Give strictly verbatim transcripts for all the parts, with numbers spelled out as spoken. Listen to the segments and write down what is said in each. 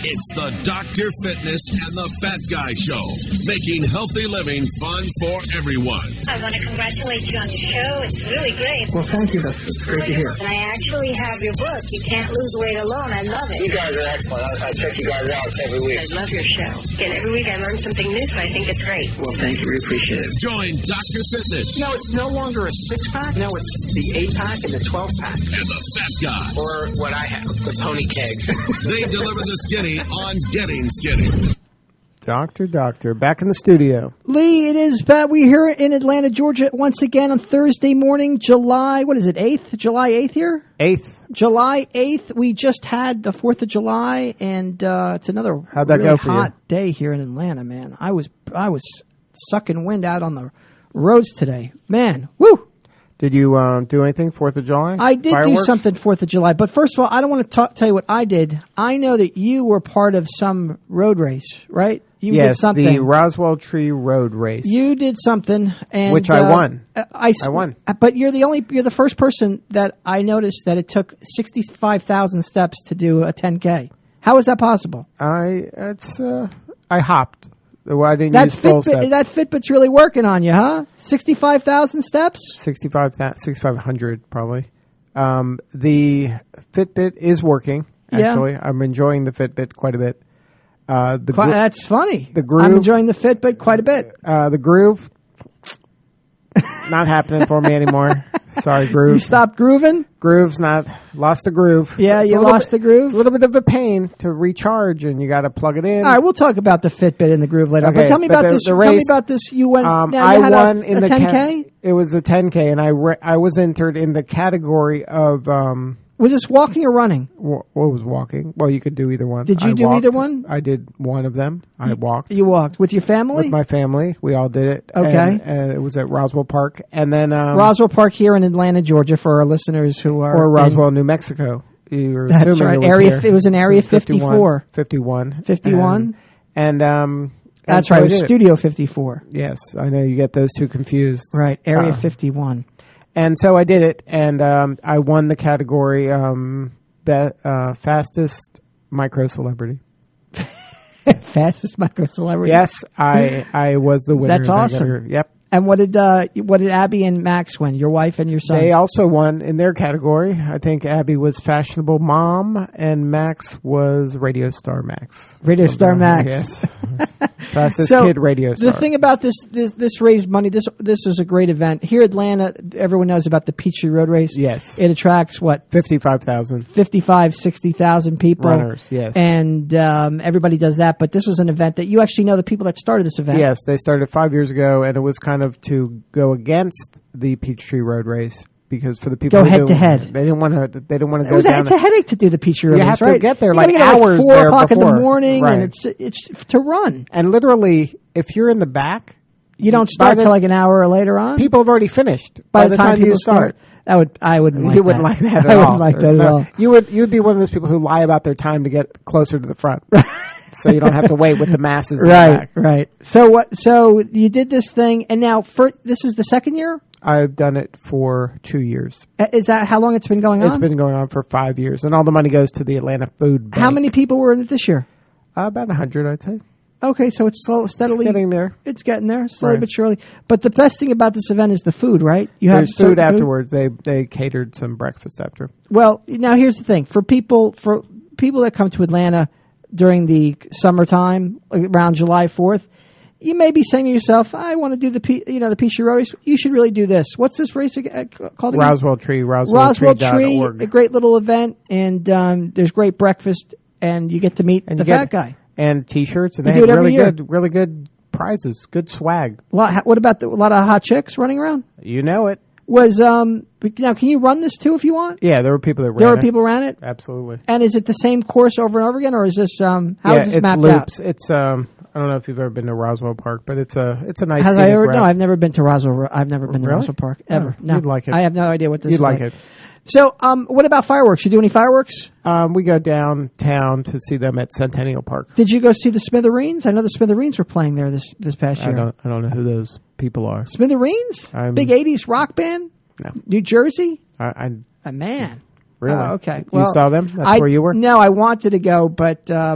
It's the Doctor Fitness and the Fat Guy Show, making healthy living fun for everyone. I want to congratulate you on your show. It's really great. Well, thank you. That's, that's great to hear. And I actually have your book, You Can't Lose Weight Alone. I love it. You guys are excellent. I, I check you guys out every week. I love your show. And every week I learn something new, so I think it's great. Well, thank you. We appreciate it. Join Doctor Fitness. No, it's no longer a six-pack. No, it's the eight-pack and the twelve-pack. And the Fat Guy. Or what I have, the pony keg. They deliver the skinny on Getting Skinny. Doctor, Doctor, back in the studio. Lee, it is back. We're here in Atlanta, Georgia, once again on Thursday morning, July, what is it, eighth? July eighth here? eighth. July eighth. We just had the fourth of July, and uh, it's another How'd that really go for you? hot day here in Atlanta, man. I was I was sucking wind out on the roads today. Man, woo! Did you um, do anything fourth of July? I did Fireworks? do something fourth of July, but first of all, I don't want to talk, tell you what I did. I know that you were part of some road race, right? You yes, did something. the Roswell Tree Road Race. You did something, and Which I uh, won. I, I won. But you're the only, you're the first person that I noticed that it took sixty-five thousand steps to do a ten K. How is that possible? I it's uh, I hopped. Well, I didn't That use full Fitbit, steps. that Fitbit's really working on you, huh? Sixty-five thousand steps. sixty-five hundred probably. Um, the Fitbit is working. Actually, Yeah. I'm enjoying the Fitbit quite a bit. Uh, the Quite, gro- that's funny. the Groove- I'm enjoying the Fitbit quite a bit. uh, the Groove, not happening for me anymore. Sorry, Groove. You stopped grooving? Groove's not lost the groove. Yeah, It's a you little lost bit- the groove? It's a little bit of a pain to recharge, and you got to plug it in. All right, we'll talk about the Fitbit and the Groove later. Okay, but tell me but about the- this. the tell me race- about this. You went. Um, now I you had won a, in a the ten K. ca- It was a ten K, and I re- I was entered in the category of um, Was this walking or running? wh- what was walking? Well, you could do either one. Did you I do walked. either one? I did one of them. I walked You walked with your family. with my family. We all did it. Okay. and, and it was at Roswell Park, and then um, Roswell Park here in Atlanta, Georgia, for our listeners who are or in- Roswell, New Mexico. You were That's assuming right. It was Area. here. It was in Area fifty-four. fifty-one. fifty-one? And, and um, and That's so right. I It was did Studio fifty-four. Yes, I know you get those two confused. Right. Area Uh, fifty-one. And so I did it, and um, I won the category um, be, uh, fastest micro celebrity. Fastest micro celebrity. Yes, I I was the winner. That's of that awesome. category. Yep. And what did uh, what did Abby and Max win? Your wife and your son. They also won in their category. I think Abby was fashionable mom, and Max was radio star Max. Radio Star Max. Yes. Fastest So, kid radio star. The thing about this, this this raised money. This this is a great event here in Atlanta. Everyone knows about the Peachtree Road Race. Yes. It attracts what fifty-five thousand fifty-five, sixty thousand people. runners. Yes. And um, everybody does that. But this was an event that you actually know the people that started this event. Yes, they started five years ago, and it was kind of to go against the Peachtree Road Race because for the people Go who head don't- to head. they didn't want to. They didn't want to It go was a, down. it's a headache to do the Peachtree Road You Race, have to right? get there, You like, gotta get there hours four there o'clock in before. the morning, Right. and it's it's to run. and literally, if you're in the back, You don't by start the- till like an hour later on. people have already finished by, the time, you people start. that would I wouldn't like you that. wouldn't like that at I all. wouldn't like There's that at no- all. You would. You would be one of those people who lie about their time to get closer to the front, so you don't have to wait with the masses. In the Right, back. right. So what? So you did this thing, and now for this is the second year. I've done it for two years. Uh, Is that how long it's been going It's on? been going on for five years, and all the money goes to the Atlanta Food Bank. How many people were in it this year? Uh, about a hundred, I'd say. Okay, so it's slow, steadily Getting there. It's getting there, slowly Right. but surely. But the best thing about this event is the food, right? You have There's certain food afterwards. They they catered some breakfast after. Well, now here's the thing: for people for people that come to Atlanta during the summertime, like around July fourth, you may be saying to yourself, "I want to do the Pe- you know the Peachtree Road Race." You should really do this. What's this race ag- uh, called? Again? Roswell Tree, Roswell, Roswell Tree. Tree, dot org. a great little event, and um, there's great breakfast, and you get to meet And the you get- fat guy. and T-shirts, and We they do had it every really year. good, really good prizes, good swag. A lot, what about the, a lot of hot chicks running around? You know it. Was um now? Can you run this too if you want? Yeah, there were people that ran There were it. people around it, Absolutely. and is it the same course over and over again, or is this um how yeah, is this it's mapped loops. out? It's um. I don't know if you've ever been to Roswell Park, but it's a it's a nice. Has I scenic ever? route. No, I've never been to Roswell. I've never been to Really? Roswell Park ever. Oh, no, you'd like it. I have no idea what this You'd is like like. it. So, um, what about fireworks? You do any fireworks? Um, we go downtown to see them at Centennial Park. Did you go see the Smithereens? I know the Smithereens were playing there this this past year. I don't I don't know who those people are. Smithereens, I'm- big eighties rock band, No, New Jersey. I, I A man. really. Oh, okay. You Well, saw them? That's I, where you were. No, I wanted to go, but um,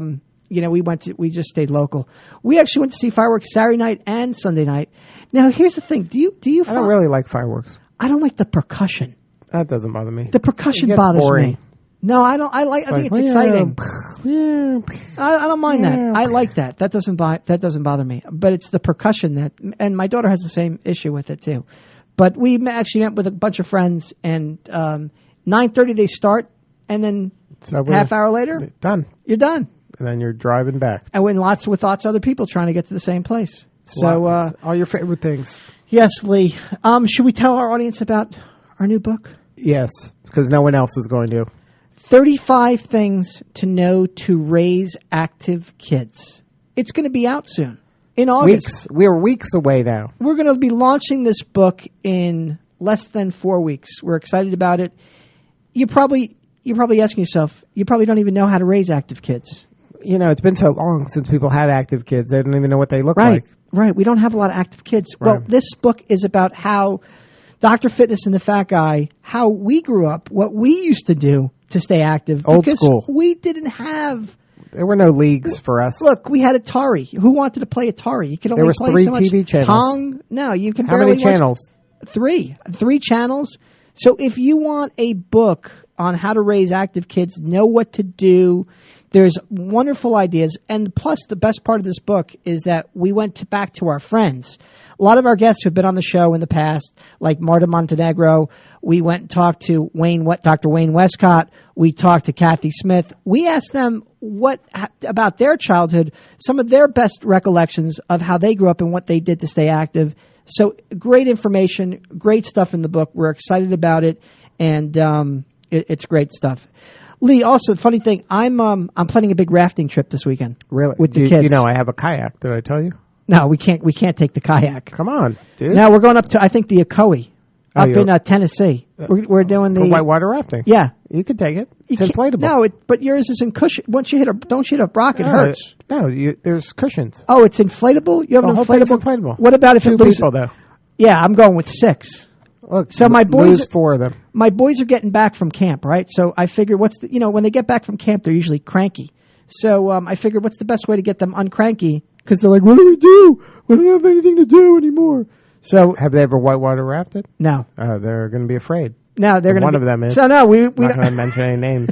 you know, we went to, we just stayed local. We actually went to see fireworks Saturday night and Sunday night. Now, here's the thing. Do you, do you, I don't really like fireworks. I don't like the percussion. That doesn't bother me. The percussion It gets bothers boring. me. No, I don't, I like, I think it's Like, exciting. yeah, I, I don't mind Yeah. that. I like that. That doesn't buy, that doesn't bother me. But it's the percussion that, and my daughter has the same issue with it too. But we ma- actually went with a bunch of friends, and um, nine thirty they start, and then So we're half hour later done, you're done. and then you're driving back. And when lots with lots of other people trying to get to the same place. So uh, all your favorite things. yes, Lee. Um, should we tell our audience about our new book? Yes, because no one else is going to. thirty-five Things to Know to Raise Active Kids. It's going to be out soon. In August. Weeks. We're weeks away now. We're going to be launching this book in less than four weeks. We're excited about it. You probably you're probably asking yourself, you probably don't even know how to raise active kids. You know, it's been so long since people had active kids. They don't even know what they look Right. like. Right. We don't have a lot of active kids. Well, Right. this book is about how Doctor Fitness and the Fat Guy, how we grew up, what we used to do to stay active. Old because school. we didn't have There were no leagues for us. Look, we had Atari. Who wanted to play Atari? You could only There was play three so much T V channels. Pong. No, you can How barely many watch- channels? Three. Three channels. So if you want a book on how to raise active kids, know what to do, there's wonderful ideas. And plus, the best part of this book is that we went to back to our friends. A lot of our guests who've been on the show in the past, like Marta Montenegro, we went and talked to Wayne, what Doctor Wayne Westcott. We talked to Kathy Smith. We asked them what about their childhood, some of their best recollections of how they grew up and what they did to stay active. So great information, great stuff in the book. We're excited about it, and um, it, it's great stuff. Lee, also, funny thing, I'm um, I'm planning a big rafting trip this weekend. Really? With the you, kids. You know, I have a kayak. Did I tell you? No, we can't. We can't take the kayak. Come on, dude. Now we're going up to I think the Ocoee, Oh, up you're- in uh, Tennessee. We're, we're doing the For whitewater rafting. Yeah, You could take it. You It's can't- inflatable. No, it, but yours is in cushion. Once you hit a, don't you hit a rock, it No, hurts. No, you, there's cushions. Oh, it's inflatable. You have The an whole thing's inflatable. inflatable. What about if Two it loses? people, though. Yeah, I'm going with six. Look, So my boys- lose four of them. My boys are getting back from camp, right? So I figured, what's the, you know, when they get back from camp, they're usually cranky. So um, I figured, what's the best way to get them uncranky? Because they're like, what do we do? We don't have anything to do anymore. So Have they ever whitewater rafted? no, Oh, they're going to be afraid. no, they're going to. One of them is. So no, we we I'm not don't- going to mention any names.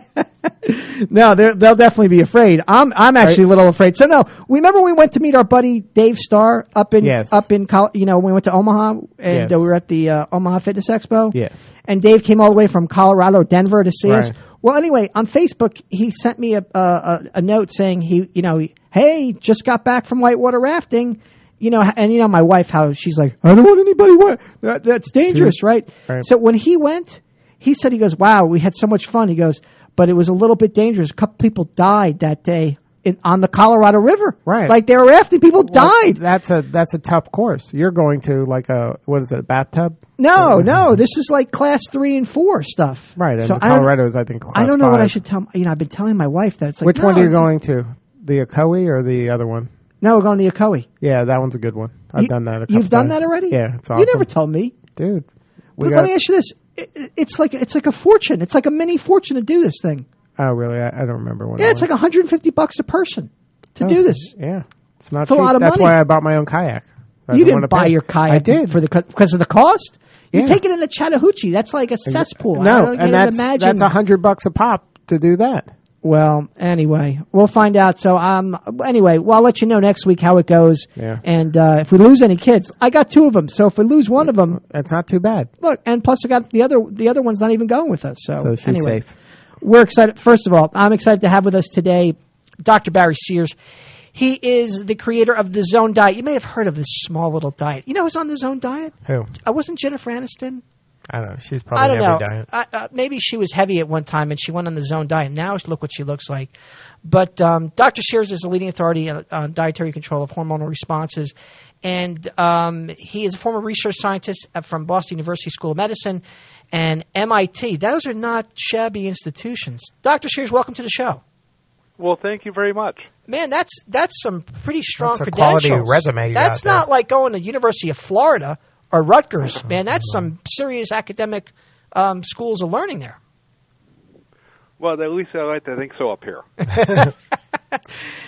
No, they're, they'll definitely be afraid. I'm I'm actually a little afraid. So no, we remember we went to meet our buddy Dave Starr up in Yes. up in Col- you know we went to Omaha and Yes. uh, we were at the uh, Omaha Fitness Expo. Yes. And Dave came all the way from Colorado, Denver to see us. Right. Well, anyway, on Facebook he sent me a a, a a note saying he you know hey just got back from whitewater rafting. You know, and you know my wife, how she's like, I don't want anybody. What? That, that's dangerous, right? Right. So when he went, he said, he goes, wow, we had so much fun. He goes, but it was a little bit dangerous. A couple people died that day in, on the Colorado River. Right. Like they were rafting, people Well, died. That's a that's a tough course. You're going to like a what is it, a bathtub? No, no, this is like class three and four stuff. Right. And So I don't, Colorado's, I think, class I don't know what I five. should tell. You know, I've been telling my wife that it's like, Which no, one are you it's- going to? The Ocoee or the other one? No, we're going to the Ocoee. Yeah, that one's a good one. I've You- done that. A couple You've done times. that already? Yeah, it's awesome. You never told me. dude. We But got, let me ask you this: It- it's like it's like a fortune. It's like a mini fortune to do this thing. oh, really? I, I don't remember when. Yeah, I it's like went. one hundred fifty bucks a person to Oh, do this. Yeah, it's not. It's a cheap. lot of That's money. why I bought my own kayak. I You wanna didn't buy pay. your kayak. I did for the because of the cost. You Yeah. take it in the Chattahoochee. That's like a cesspool. I No, don't and even that's imagine. that's a hundred bucks a pop to do that. Well, anyway, we'll find out. So, um, anyway, well, I'll let you know next week how it goes. Yeah. And uh, if we lose any kids, I got two of them. So if we lose one of them, It's not too bad. look, and plus I got the other. The other one's not even going with us. So, So she's anyway, safe. we're excited. First of all, I'm excited to have with us today Doctor Barry Sears. He is the creator of the Zone Diet. You may have heard of this small little diet. You know who's on the Zone Diet? Who? I wasn't Jennifer Aniston. I don't know. She's I probably don't every know. diet. I, uh, maybe she was heavy at one time and she went on the Zone Diet. Now look what she looks like. But um, Doctor Sears is a leading authority on, on dietary control of hormonal responses. And um, he is a former research scientist from Boston University School of Medicine and M I T. Those are not shabby institutions. Doctor Sears, welcome to the show. Well, thank you very much. Man, that's that's some pretty strong That's a credentials. quality resume you That's got there. not like going to University of Florida or Rutgers, man. That's some serious academic um, schools of learning there. Well, at least I like to think so up here.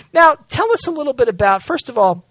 Now, tell us a little bit about, first of all,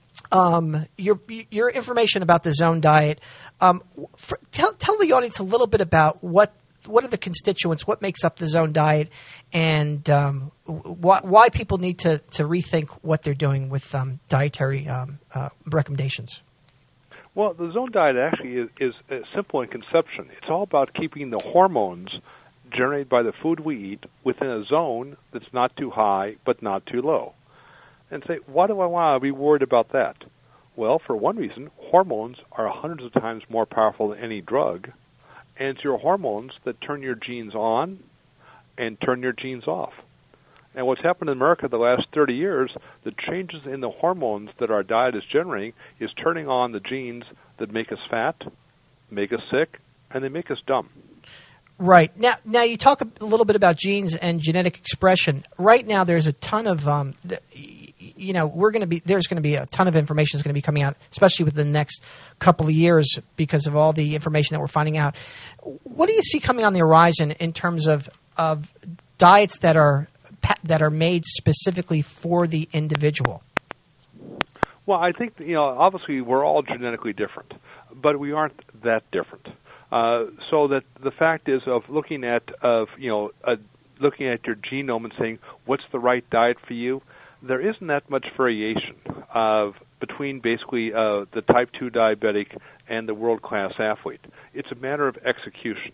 um, your your information about the Zone Diet. Um, for, tell tell the audience a little bit about what what are the constituents, what makes up the Zone Diet, and um, why, why people need to, to rethink what they're doing with um, dietary um, uh, recommendations. Well, the Zone Diet actually is, is uh, simple in conception. It's all about keeping the hormones generated by the food we eat within a zone that's not too high but not too low. And say, why do I want to be worried about that? Well, for one reason, hormones are hundreds of times more powerful than any drug, and it's your hormones that turn your genes on and turn your genes off. And what's happened in America the last thirty years, the changes in the hormones that our diet is generating is turning on the genes that make us fat, make us sick, and they make us dumb. Right. Now, now you talk a little bit about genes and genetic expression. Right now there's a ton of, um, the, you know, we're going to be, there's going to be a ton of information that's going to be coming out, especially within the next couple of years because of all the information that we're finding out. What do you see coming on the horizon in terms of, of diets that are that are made specifically for the individual? Well, I think, you know, obviously we're all genetically different, but we aren't that different. Uh, so that the fact is of looking at, of you know, uh, looking at your genome and saying what's the right diet for you, there isn't that much variation of between basically uh, the type two diabetic and the world-class athlete. It's a matter of execution.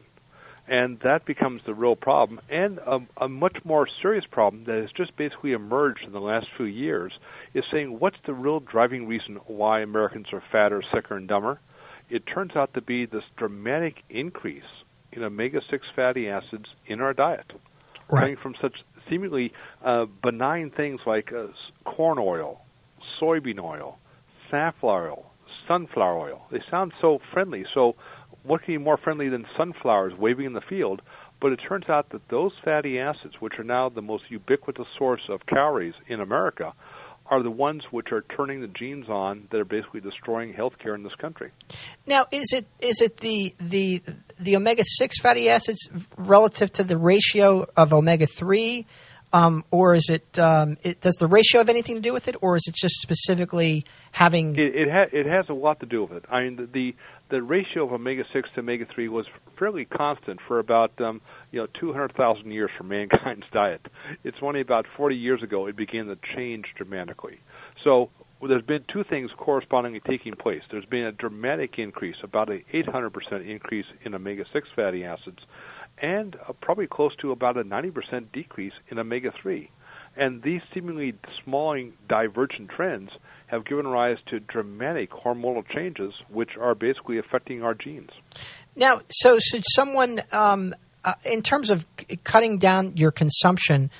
And that becomes the real problem, and a, a much more serious problem that has just basically emerged in the last few years is saying what's the real driving reason why Americans are fatter, sicker, and dumber? It turns out to be this dramatic increase in omega six fatty acids in our diet, right, coming from such seemingly uh, benign things like uh, corn oil, soybean oil, safflower oil, sunflower oil. They sound so friendly, so what can be more friendly than sunflowers waving in the field? But it turns out that those fatty acids, which are now the most ubiquitous source of calories in America, are the ones which are turning the genes on that are basically destroying healthcare in this country. Now, is it is it the the the omega six fatty acids relative to the ratio of omega three, um, or is it, um, it does the ratio have anything to do with it, or is it just specifically having? It it, ha- it has a lot to do with it. I mean, the the, the ratio of omega six to omega three was fairly constant for about um, you know two hundred thousand years for mankind's diet. It's only about forty years ago it began to change dramatically. So well, there's been two things correspondingly taking place. There's been a dramatic increase, about an eight hundred percent increase in omega six fatty acids, and uh, probably close to about a ninety percent decrease in omega three. And these seemingly small divergent trends have given rise to dramatic hormonal changes, which are basically affecting our genes. Now, so should someone, um, uh, in terms of c- cutting down your consumption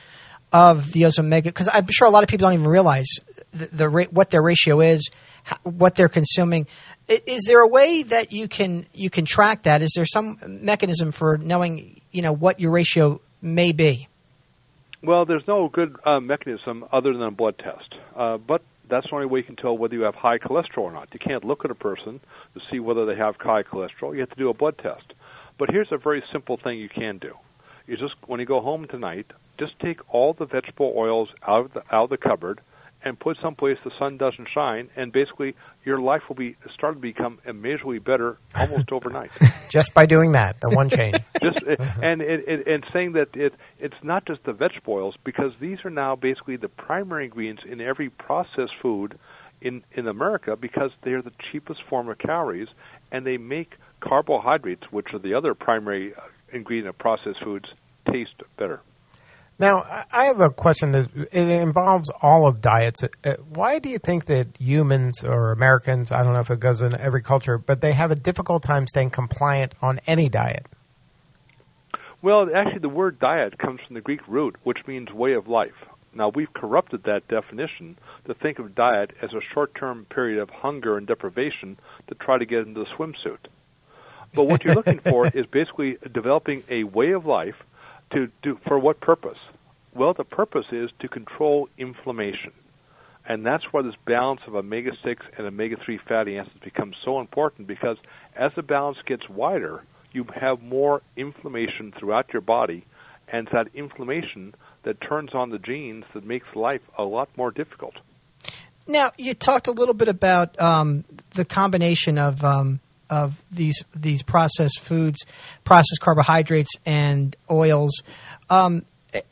of those omega, because I'm sure a lot of people don't even realize the, the rate, what their ratio is, how, what they're consuming. Is, is there a way that you can you can track that? Is there some mechanism for knowing, you know, what your ratio may be? Well, there's no good uh, mechanism other than a blood test, uh, but that's the only way you can tell whether you have high cholesterol or not. You can't look at a person to see whether they have high cholesterol. You have to do a blood test. But here's a very simple thing you can do. You just, when you go home tonight, just take all the vegetable oils out of the, out of the cupboard and put someplace the sun doesn't shine, and basically your life will be start to become immeasurably better almost overnight. Just by doing that, the one change. Just, and it, it, and saying that it it's not just the vegetable oils, because these are now basically the primary ingredients in every processed food in, in America, because they're the cheapest form of calories, and they make carbohydrates, which are the other primary ingredient of processed foods, taste better. Now, I have a question that it involves all of diets. Why do you think that humans or Americans, I don't know if it goes in every culture, but they have a difficult time staying compliant on any diet? Well, actually, the word diet comes from the Greek root, which means way of life. Now, we've corrupted that definition to think of diet as a short-term period of hunger and deprivation to try to get into the swimsuit. But what you're looking for is basically developing a way of life. To do for what purpose? Well, the purpose is to control inflammation. And that's why this balance of omega six and omega three fatty acids becomes so important, because as the balance gets wider, you have more inflammation throughout your body, and it's that inflammation that turns on the genes that makes life a lot more difficult. Now, you talked a little bit about um, the combination of um, of these these processed foods, processed carbohydrates, and oils. Um,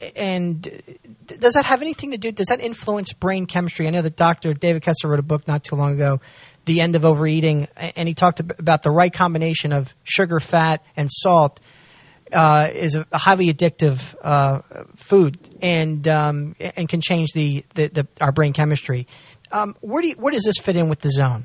and does that have anything to do? Does that influence brain chemistry? I know that Doctor David Kessler wrote a book not too long ago, The End of Overeating, and he talked about the right combination of sugar, fat, and salt. Uh, is a, a highly addictive uh, food and um, and can change the, the, the our brain chemistry. Um, where do you, where does this fit in with the zone?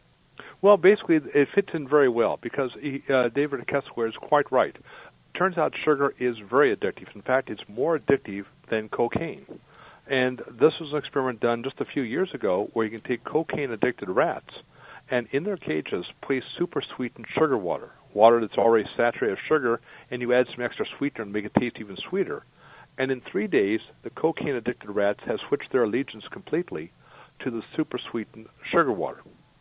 Well, basically, it fits in very well because he, uh, David Kessler is quite right. Turns out sugar is very addictive. In fact, it's more addictive than cocaine. And this was an experiment done just a few years ago where you can take cocaine-addicted rats and in their cages place super sweetened sugar water, water that's already saturated with sugar, and you add some extra sweetener to make it taste even sweeter. And in three days, the cocaine-addicted rats have switched their allegiance completely to the super sweetened sugar water.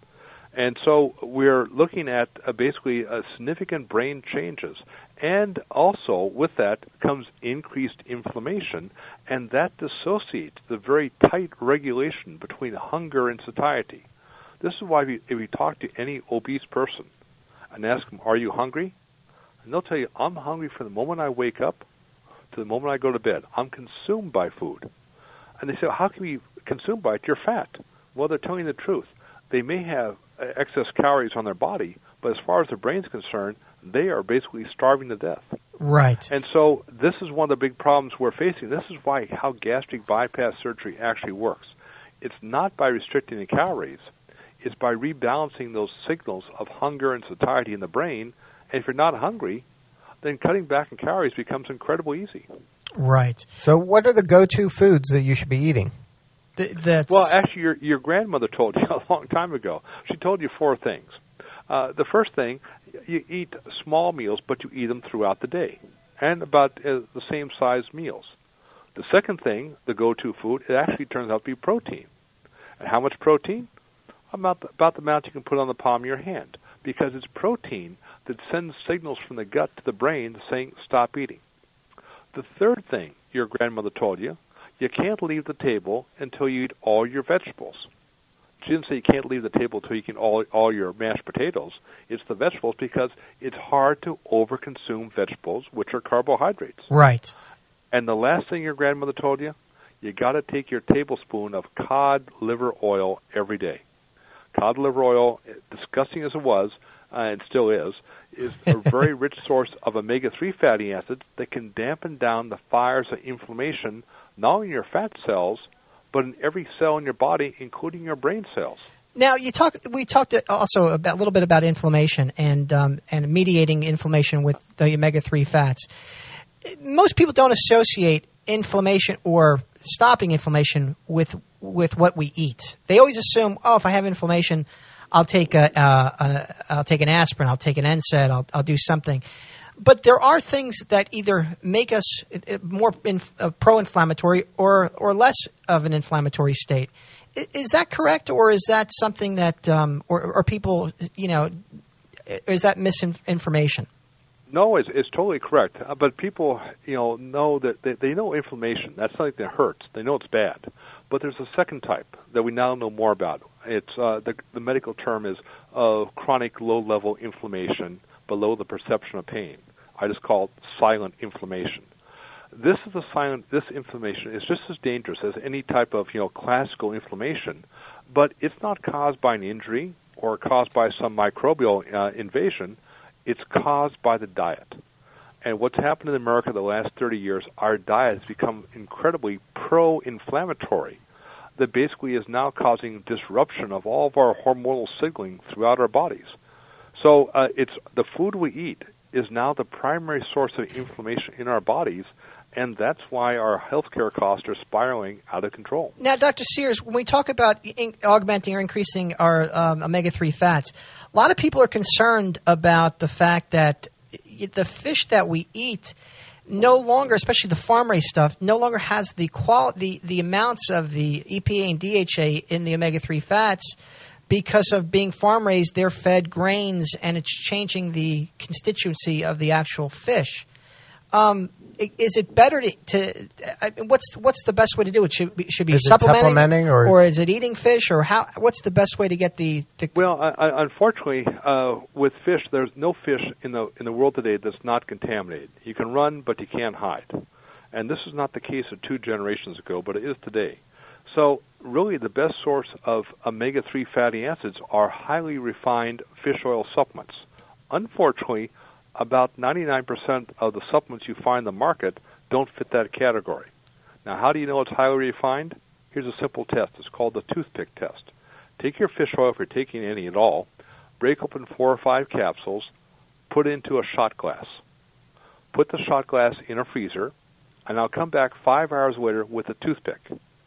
And so we're looking at uh, basically uh, significant brain changes. And also with that comes increased inflammation, and that dissociates the very tight regulation between hunger and satiety. This is why if you, if you talk to any obese person and ask them, are you hungry? And they'll tell you, I'm hungry from the moment I wake up to the moment I go to bed. I'm consumed by food. And they say, well, how can you be consumed by it? You're fat. Well, they're telling you the truth. They may have excess calories on their body, but as far as their brain's concerned, they are basically starving to death. Right. And so this is one of the big problems we're facing. This is why how gastric bypass surgery actually works. It's not by restricting the calories. It's by rebalancing those signals of hunger and satiety in the brain. And if you're not hungry, then cutting back on calories becomes incredibly easy. Right. So what are the go-to foods that you should be eating? Th- that's... Well, actually, your your grandmother told you a long time ago. She told you four things. Uh, the first thing, you eat small meals, but you eat them throughout the day, and about uh, the same size meals. The second thing, the go-to food, it actually turns out to be protein. And how much protein? About the, about the amount you can put on the palm of your hand, because it's protein that sends signals from the gut to the brain saying, stop eating. The third thing your grandmother told you, you can't leave the table until you eat all your vegetables. She didn't say you can't leave the table until you can eat all, all your mashed potatoes. It's the vegetables because it's hard to overconsume vegetables, which are carbohydrates. Right. And the last thing your grandmother told you, you got to take your tablespoon of cod liver oil every day. Cod liver oil, disgusting as it was, uh, and still is, is a very rich source of omega three fatty acids that can dampen down the fires of inflammation, not only in your fat cells, but in every cell in your body, including your brain cells. Now, you talk. We talked also about, a little bit about inflammation and um, and mediating inflammation with the omega three fats. Most people don't associate inflammation or stopping inflammation with with what we eat. They always assume, oh, if I have inflammation, I'll take a, a, a I'll take an aspirin, I'll take an N SAID, I'll I'll do something. But there are things that either make us more in, uh, pro-inflammatory or or less of an inflammatory state. Is, is that correct, or is that something that, um, or, or people, you know, is that misinformation? No, it's, it's totally correct. Uh, but people, you know, know that they, they know inflammation. That's something that hurts. They know it's bad. But there's a second type that we now know more about. It's uh, the, the medical term is uh, chronic low-level inflammation below the perception of pain. I just call it silent inflammation. This is a silent. This inflammation is just as dangerous as any type of, you know, classical inflammation, but it's not caused by an injury or caused by some microbial uh, invasion. It's caused by the diet. And what's happened in America the last thirty years, our diet has become incredibly pro-inflammatory, that basically is now causing disruption of all of our hormonal signaling throughout our bodies. So uh, it's the food we eat is now the primary source of inflammation in our bodies, and that's why our healthcare costs are spiraling out of control. Now, Doctor Sears, when we talk about in- augmenting or increasing our um, omega three fats, a lot of people are concerned about the fact that the fish that we eat no longer, especially the farm-raised stuff, no longer has the qual- the, the amounts of the E P A and D H A in the omega three fats. Because of being farm-raised, they're fed grains, and it's changing the constituency of the actual fish. Um, is it better to, to I mean, what's what's the best way to do it? Should be, should be Is it supplementing, supplementing or- or is it eating fish, or how? What's the best way to get the? the Well, I, I, unfortunately, uh, with fish, there's no fish in the in the world today that's not contaminated. You can run, but you can't hide, and this is not the case of two generations ago, but it is today. So, really, the best source of omega three fatty acids are highly refined fish oil supplements. Unfortunately, about ninety-nine percent of the supplements you find in the market don't fit that category. Now, how do you know it's highly refined? Here's a simple test. It's called the toothpick test. Take your fish oil, if you're taking any at all, break open four or five capsules, put it into a shot glass. Put the shot glass in a freezer, and I'll come back five hours later with a toothpick.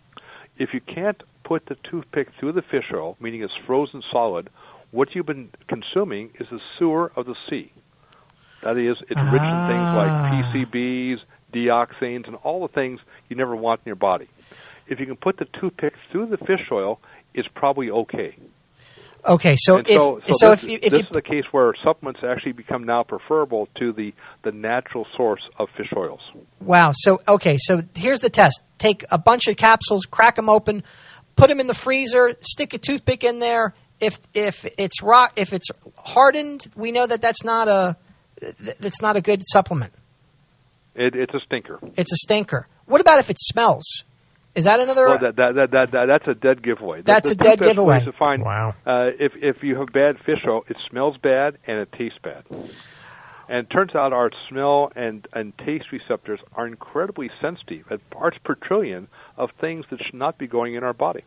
If you can't put the toothpick through the fish oil, meaning it's frozen solid, what you've been consuming is the sewer of the sea. That is, it's rich in things like P C Bs, dioxins, and all the things you never want in your body. If you can put the toothpick through the fish oil, it's probably okay. Okay, so And if so, so, so this, if you, is, if this you, is the case where supplements actually become now preferable to the, the natural source of fish oils. wow, so okay, so here's the test: take a bunch of capsules, crack them open, put them in the freezer, stick a toothpick in there. If if it's rock, if it's hardened, we know that that's not a that's not a good supplement. It, it's a stinker. It's a stinker. What about if it smells? Is that another? Well, that, that, that, that, that, that's a dead giveaway. That's the, a the dead two best giveaway. ways to find, Wow. Uh, if if you have bad fish oil, it smells bad and it tastes bad. And it turns out our smell and, and taste receptors are incredibly sensitive at parts per trillion of things that should not be going in our body.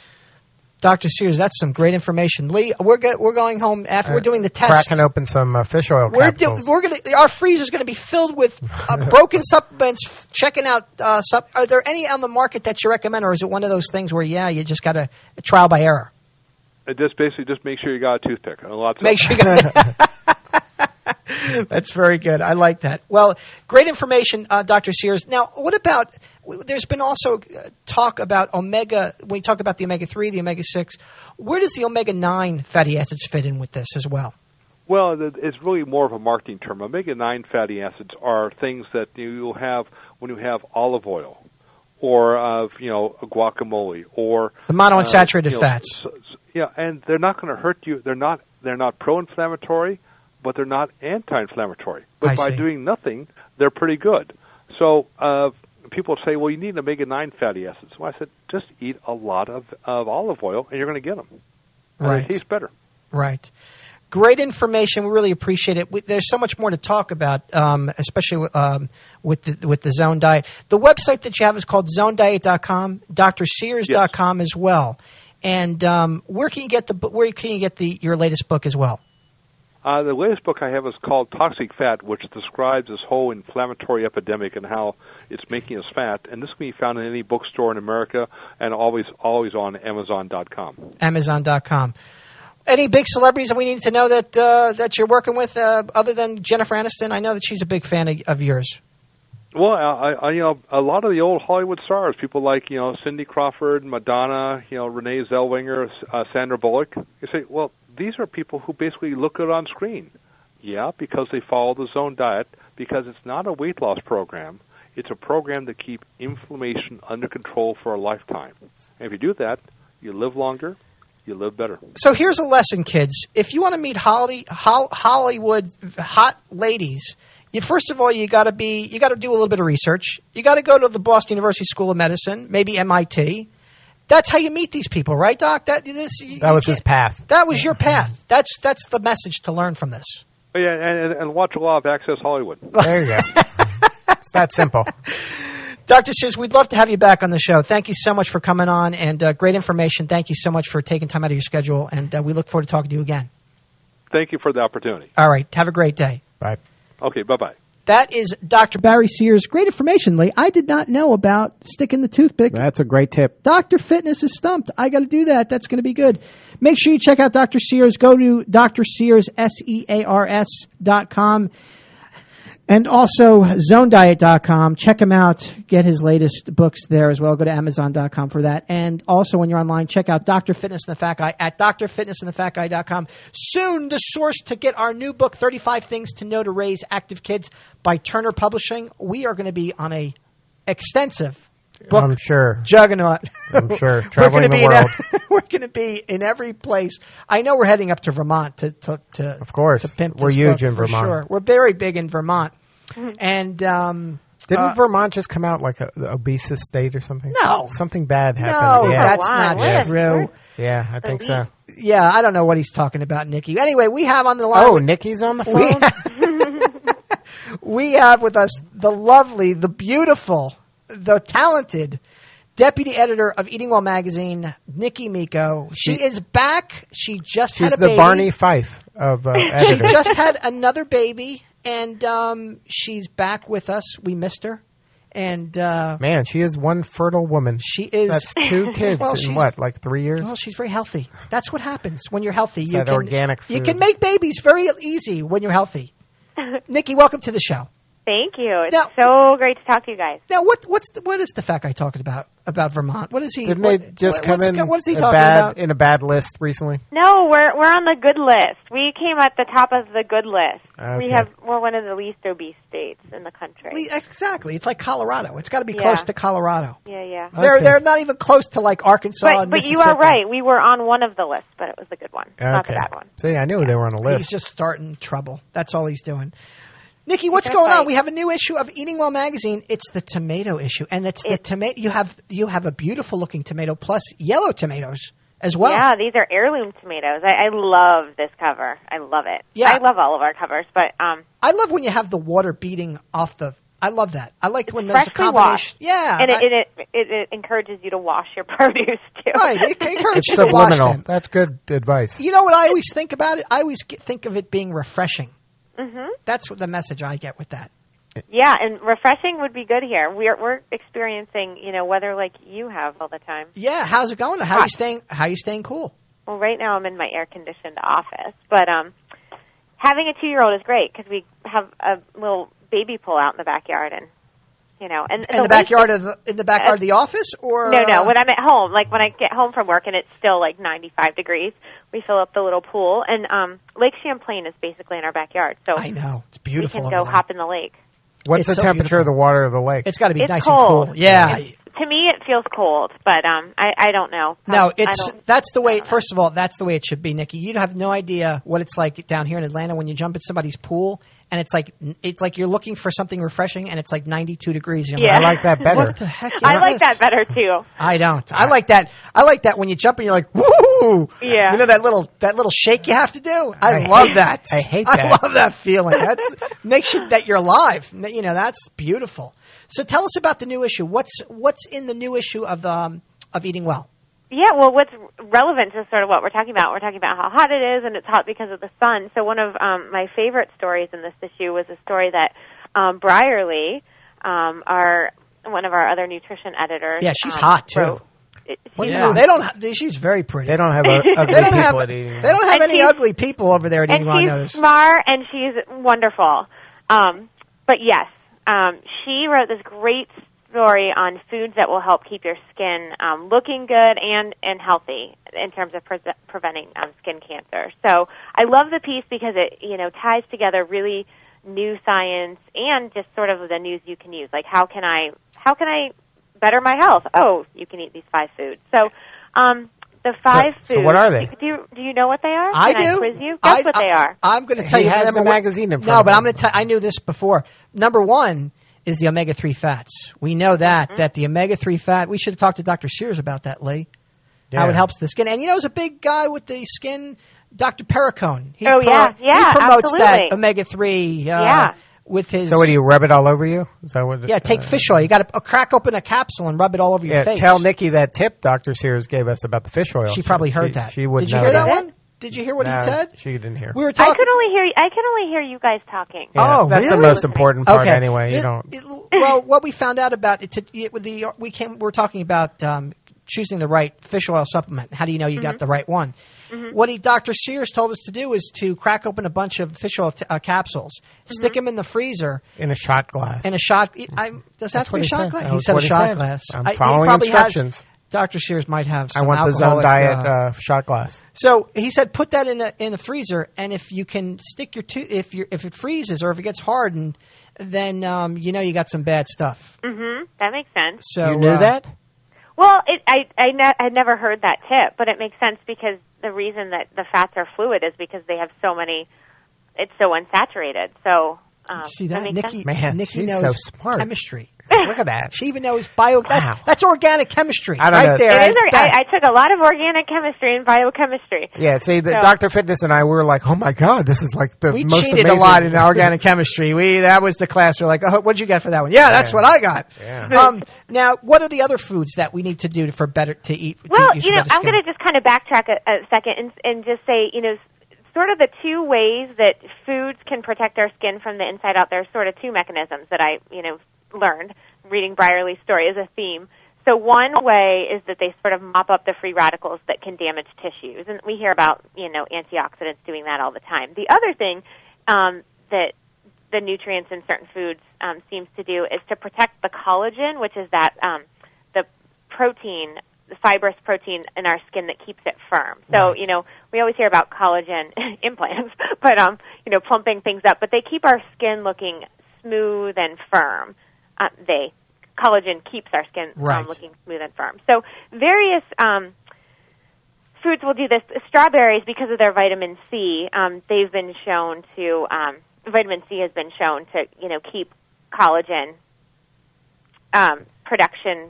Doctor Sears, that's some great information. Lee, we're go- we're going home after we're doing the test. Cracking open some uh, fish oil We're do- capsules. we're gonna our freezer's gonna be filled with uh, broken supplements. f- Checking out, uh, sup- are there any on the market that you recommend, or is it one of those things where yeah, you just got to trial by error? It just basically just make sure you got a toothpick. And lots Make of sure you got. That's very good. I like that. Well, great information, uh, Doctor Sears. Now, what about? There's been also uh, talk about omega. When you talk about the omega three, the omega six, where does the omega nine fatty acids fit in with this as well? Well, it's really more of a marketing term. omega nine fatty acids are things that you'll have when you have olive oil, or uh, you know, a guacamole, or The monounsaturated uh, you know, fats. So, so, yeah, and they're not going to hurt you. They're not. They're not pro-inflammatory, but they're not anti-inflammatory. But I by see. doing nothing, they're pretty good. So uh, people say, well, you need omega nine fatty acids. Well, I said, just eat a lot of, of olive oil, and you're going to get them. And Right. they taste better. Right. Great information. We really appreciate it. We, there's so much more to talk about, um, especially um, with the with the Zone Diet. The website that you have is called zone diet dot com, dr sears dot com as well. And um, where can you get the where can you get the your latest book as well? Uh, the latest book I have is called Toxic Fat, which describes this whole inflammatory epidemic and how it's making us fat. And this can be found in any bookstore in America and always always on amazon dot com. amazon dot com. Any big celebrities that we need to know that uh, that you're working with, uh, other than Jennifer Aniston? I know that she's a big fan of, of yours. Well, I, I, you know, a lot of the old Hollywood stars, people like, you know, Cindy Crawford, Madonna, you know, Renee Zellweger, uh, Sandra Bullock. You say, well, these are people who basically look good on screen. Yeah, because they follow the Zone Diet, because it's not a weight loss program. It's a program to keep inflammation under control for a lifetime. And if you do that, you live longer, you live better. So here's a lesson, kids. If you want to meet Holly, Hol- Hollywood hot ladies, you first of all you got to be you got to do a little bit of research. You got to go to the Boston University School of Medicine, maybe M I T. That's how you meet these people, right, Doc? That this you, that was you his path. That was your path. That's that's the message to learn from this. Oh, yeah, and, and watch a lot of Access Hollywood. There you go. It's that simple. Doctor Sears, we'd love to have you back on the show. Thank you so much for coming on, and uh, great information. Thank you so much for taking time out of your schedule, and uh, we look forward to talking to you again. Thank you for the opportunity. All right. Have a great day. Bye. Okay, bye-bye. That is Doctor Barry Sears. Great information, Lee. I did not know about sticking the toothpick. That's a great tip. Doctor Fitness is stumped. I got to do that. That's going to be good. Make sure you check out Doctor Sears. Go to Doctor Sears, S E A R S dot com. And also zone diet dot com. Check him out. Get his latest books there as well. Go to amazon dot com for that. And also when you're online, check out Doctor Fitness and the Fat Guy at dr fitness and the fat guy dot com. Soon the source to get our new book, thirty-five Things to Know to Raise Active Kids by Turner Publishing. We are going to be on a extensive book I'm sure. juggernaut. I'm sure. We're Traveling gonna the be in world. every- we're going to be in every place. I know we're heading up to Vermont to to, to Of course. to pimp We're this huge book in for Vermont. Sure. We're very big in Vermont. And um, Didn't uh, Vermont just come out like a the obese state or something? No. Something bad no, happened. yeah. that's Wow, not what a- true. yeah, I think so. Yeah, I don't know what he's talking about, Nikki. Anyway, we have on the line. Oh, Nikki's on the phone? We have with us the lovely, the beautiful, the talented deputy editor of Eating Well magazine, Nikki Miko. She, She- is back. She just She's had a the baby. Barney Fife of uh, She editors. just had another baby, and um, she's back with us. We missed her, and uh, Man, she is one fertile woman. she is. That's two kids Well, in she's- what, like three years? Well, she's very healthy. That's what happens when you're healthy. you that can, organic You food. can make babies very easy when you're healthy. Nikki, welcome to the show. Thank you. It's Now- so great to talk to you guys. Now, what what's the, what is the fat guy talking about about Vermont? What is he? Didn't what, they just what- come what's in go- What is he a talking bad, about? in a bad list recently? No, we're we're on the good list. We came at the top of the good list. Okay. We have we're one of the least obese states in the country. Le- Exactly. It's like Colorado. It's got to be Yeah. close to Colorado. Yeah, yeah. They're Okay. they're not even close to like Arkansas. But and but you are Mississippi. right. We were on one of the lists, but it was the good one, not the Okay. bad one. See, I knew they were on a list. He's just starting trouble. That's all he's doing. Nikki, what's gonna going on? fight. We have a new issue of Eating Well magazine. It's the tomato issue, and it's the It- tomato. You have you have a beautiful looking tomato plus yellow tomatoes as well. Yeah, these are heirloom tomatoes. I, I love this cover. I love it. Yeah. I love all of our covers, but um, I love when you have the water beating off the. I love that. I like when there's a freshly combination. washed. Yeah, and it, I- it, it, it, it encourages you to wash your produce too. right. It encourages It's you to wash subliminal. them. That's good advice. You know what I always think about it? I always get, think of it being refreshing. hmm That's what the message I get with that. Yeah, and refreshing would be good here. We're we're experiencing you know weather like you have all the time. Yeah, how's it going? How are you Hot. staying? How are you staying cool? Well, right now I'm in my air conditioned office, but um, having a two year old is great because we have a little baby pool out in the backyard, and you know, and In the backyard of the in the backyard of the office, or No, no. uh, When I'm at home, like when I get home from work and it's still like ninety-five degrees, we fill up the little pool, and um, Lake Champlain is basically in our backyard, so I know it's we beautiful. can over go there. hop in the lake. What's It's the so temperature of the beautiful. water of the lake? It's got to be It's nice cold. and cool. Yeah. It's- to me, it feels cold, but um, I, I don't know. No, Um, it's I don't- that's the way. I don't know. First of all, that's the way it should be, Nikki. You have no idea what it's like down here in Atlanta when you jump in somebody's pool and it's like it's like you're looking for something refreshing and it's like ninety-two degrees. You're Yeah. I like that better. What the heck is I like this? that better too. I don't. I like that. I like that when you jump and you're like, woo! Yeah. You know that little that little shake you have to do. I, I love hate- that. I hate I that. love that feeling. That's makes you that you're alive. You know that's beautiful. So tell us about the new issue. What's what's in the new issue of um of Eating Well? Yeah, well, what's relevant to sort of what we're talking about, we're talking about how hot it is, and it's hot because of the sun. So one of um, my favorite stories in this issue was a story that um, Brierly, um, our one of our other nutrition editors, Yeah, she's um, hot too. wrote. It- What she's do Yeah, you- they don't. ha- They, she's very pretty. They don't have a, ugly They don't people have. at eating. They don't have And any she's- ugly people over there at and Eating Well. I she's noticed. smart and she's wonderful. Um, but yes, um, she wrote this great story on foods that will help keep your skin um, looking good and, and healthy in terms of pre- preventing um, skin cancer. So I love the piece because it you know ties together really new science and just sort of the news you can use. Like how can I how can I better my health? Oh, you can eat these five foods. So um, the five So- so foods. what are they? Do you, do you know what they are? I can do. I quiz you? Guess I, what I, they are. I'm going to tell He you. has number the one- magazine in front No, of but him. I'm going to tell. I knew this before. Number one is the omega three fats. We know that Mm-hmm. that the omega three fat. We should have talked to Doctor Sears about that, Lee. How Yeah. it helps the skin. And you know, there's a big guy with the skin, Doctor Perricone. He Oh, yeah. Yeah, he promotes absolutely. that omega three. Uh, Yeah. With his. So what do you rub it all over you? Is that what? Yeah, take uh, fish oil. You got to crack open a capsule and rub it all over your Yeah, face. tell Nikki that tip Doctor Sears gave us about the fish oil. She probably heard she, that. She would Did you know hear that that. one? Did you hear what No, he said? She didn't hear. We were I talking. could only hear I can only hear you guys talking. Yeah, Oh, that's the really? most important part Okay. anyway. You It- don't. it- well, what we found out about it, to, it with the we came. We're talking about um, choosing the right fish oil supplement. How do you know you Mm-hmm. got the right one? Mm-hmm. What he, Doctor Sears told us to do is to crack open a bunch of fish oil t- uh, capsules, Mm-hmm. stick them in the freezer In a shot glass. in a shot. I, does that have That's to be what a he shot said. glass? That He was said a what he shot said. glass. I'm I- he following probably has- instructions. Doctor Sears might have I some want the Zone alcoholic, Diet uh, uh, shot glass. So he said, put that in a in a freezer, and if you can stick your to- if you if it freezes or if it gets hardened, then um, you know you got some bad stuff. Mm-hmm. That makes sense. So You knew uh, that? Well, it, I I ne- I'd never heard that tip, but it makes sense because the reason that the fats are fluid is because they have so many. It's so unsaturated. So um, See that, makes Nikki? sense? Man, Nikki she's knows so smart. chemistry. Look at that. She even knows bio. Wow. That's, that's organic chemistry, I don't right know. there. It at is. its or- best. I, I took a lot of organic chemistry and biochemistry. Yeah, see, the So- Doctor Fitness and I we were like, oh my God, this is like the we most cheated amazing. a lot in organic chemistry. We that was the class. We're like, oh, what'd you get for that one? Yeah, that's Yeah. what I got. Yeah. Um, now, what are the other foods that we need to do for better to eat? To Well, use you for know, better I'm skin? going to just kind of backtrack a, a second and, and just say, you know, s- sort of the two ways that foods can protect our skin from the inside out. There's sort of two mechanisms that I, you know, learned reading Brierley's story as a theme. So one way is that they sort of mop up the free radicals that can damage tissues, and we hear about, you know, antioxidants doing that all the time. The other thing um, that the nutrients in certain foods um, seems to do is to protect the collagen, which is that um, the protein, the fibrous protein in our skin that keeps it firm. So, Right. you know, we always hear about collagen implants, but, um, you know, plumping things up, but they keep our skin looking smooth and firm. Uh, they, collagen keeps our skin Right. um, looking smooth and firm. So various um, foods will do this. Strawberries, because of their vitamin C, um, they've been shown to, um, vitamin C has been shown to, you know, keep collagen um, production.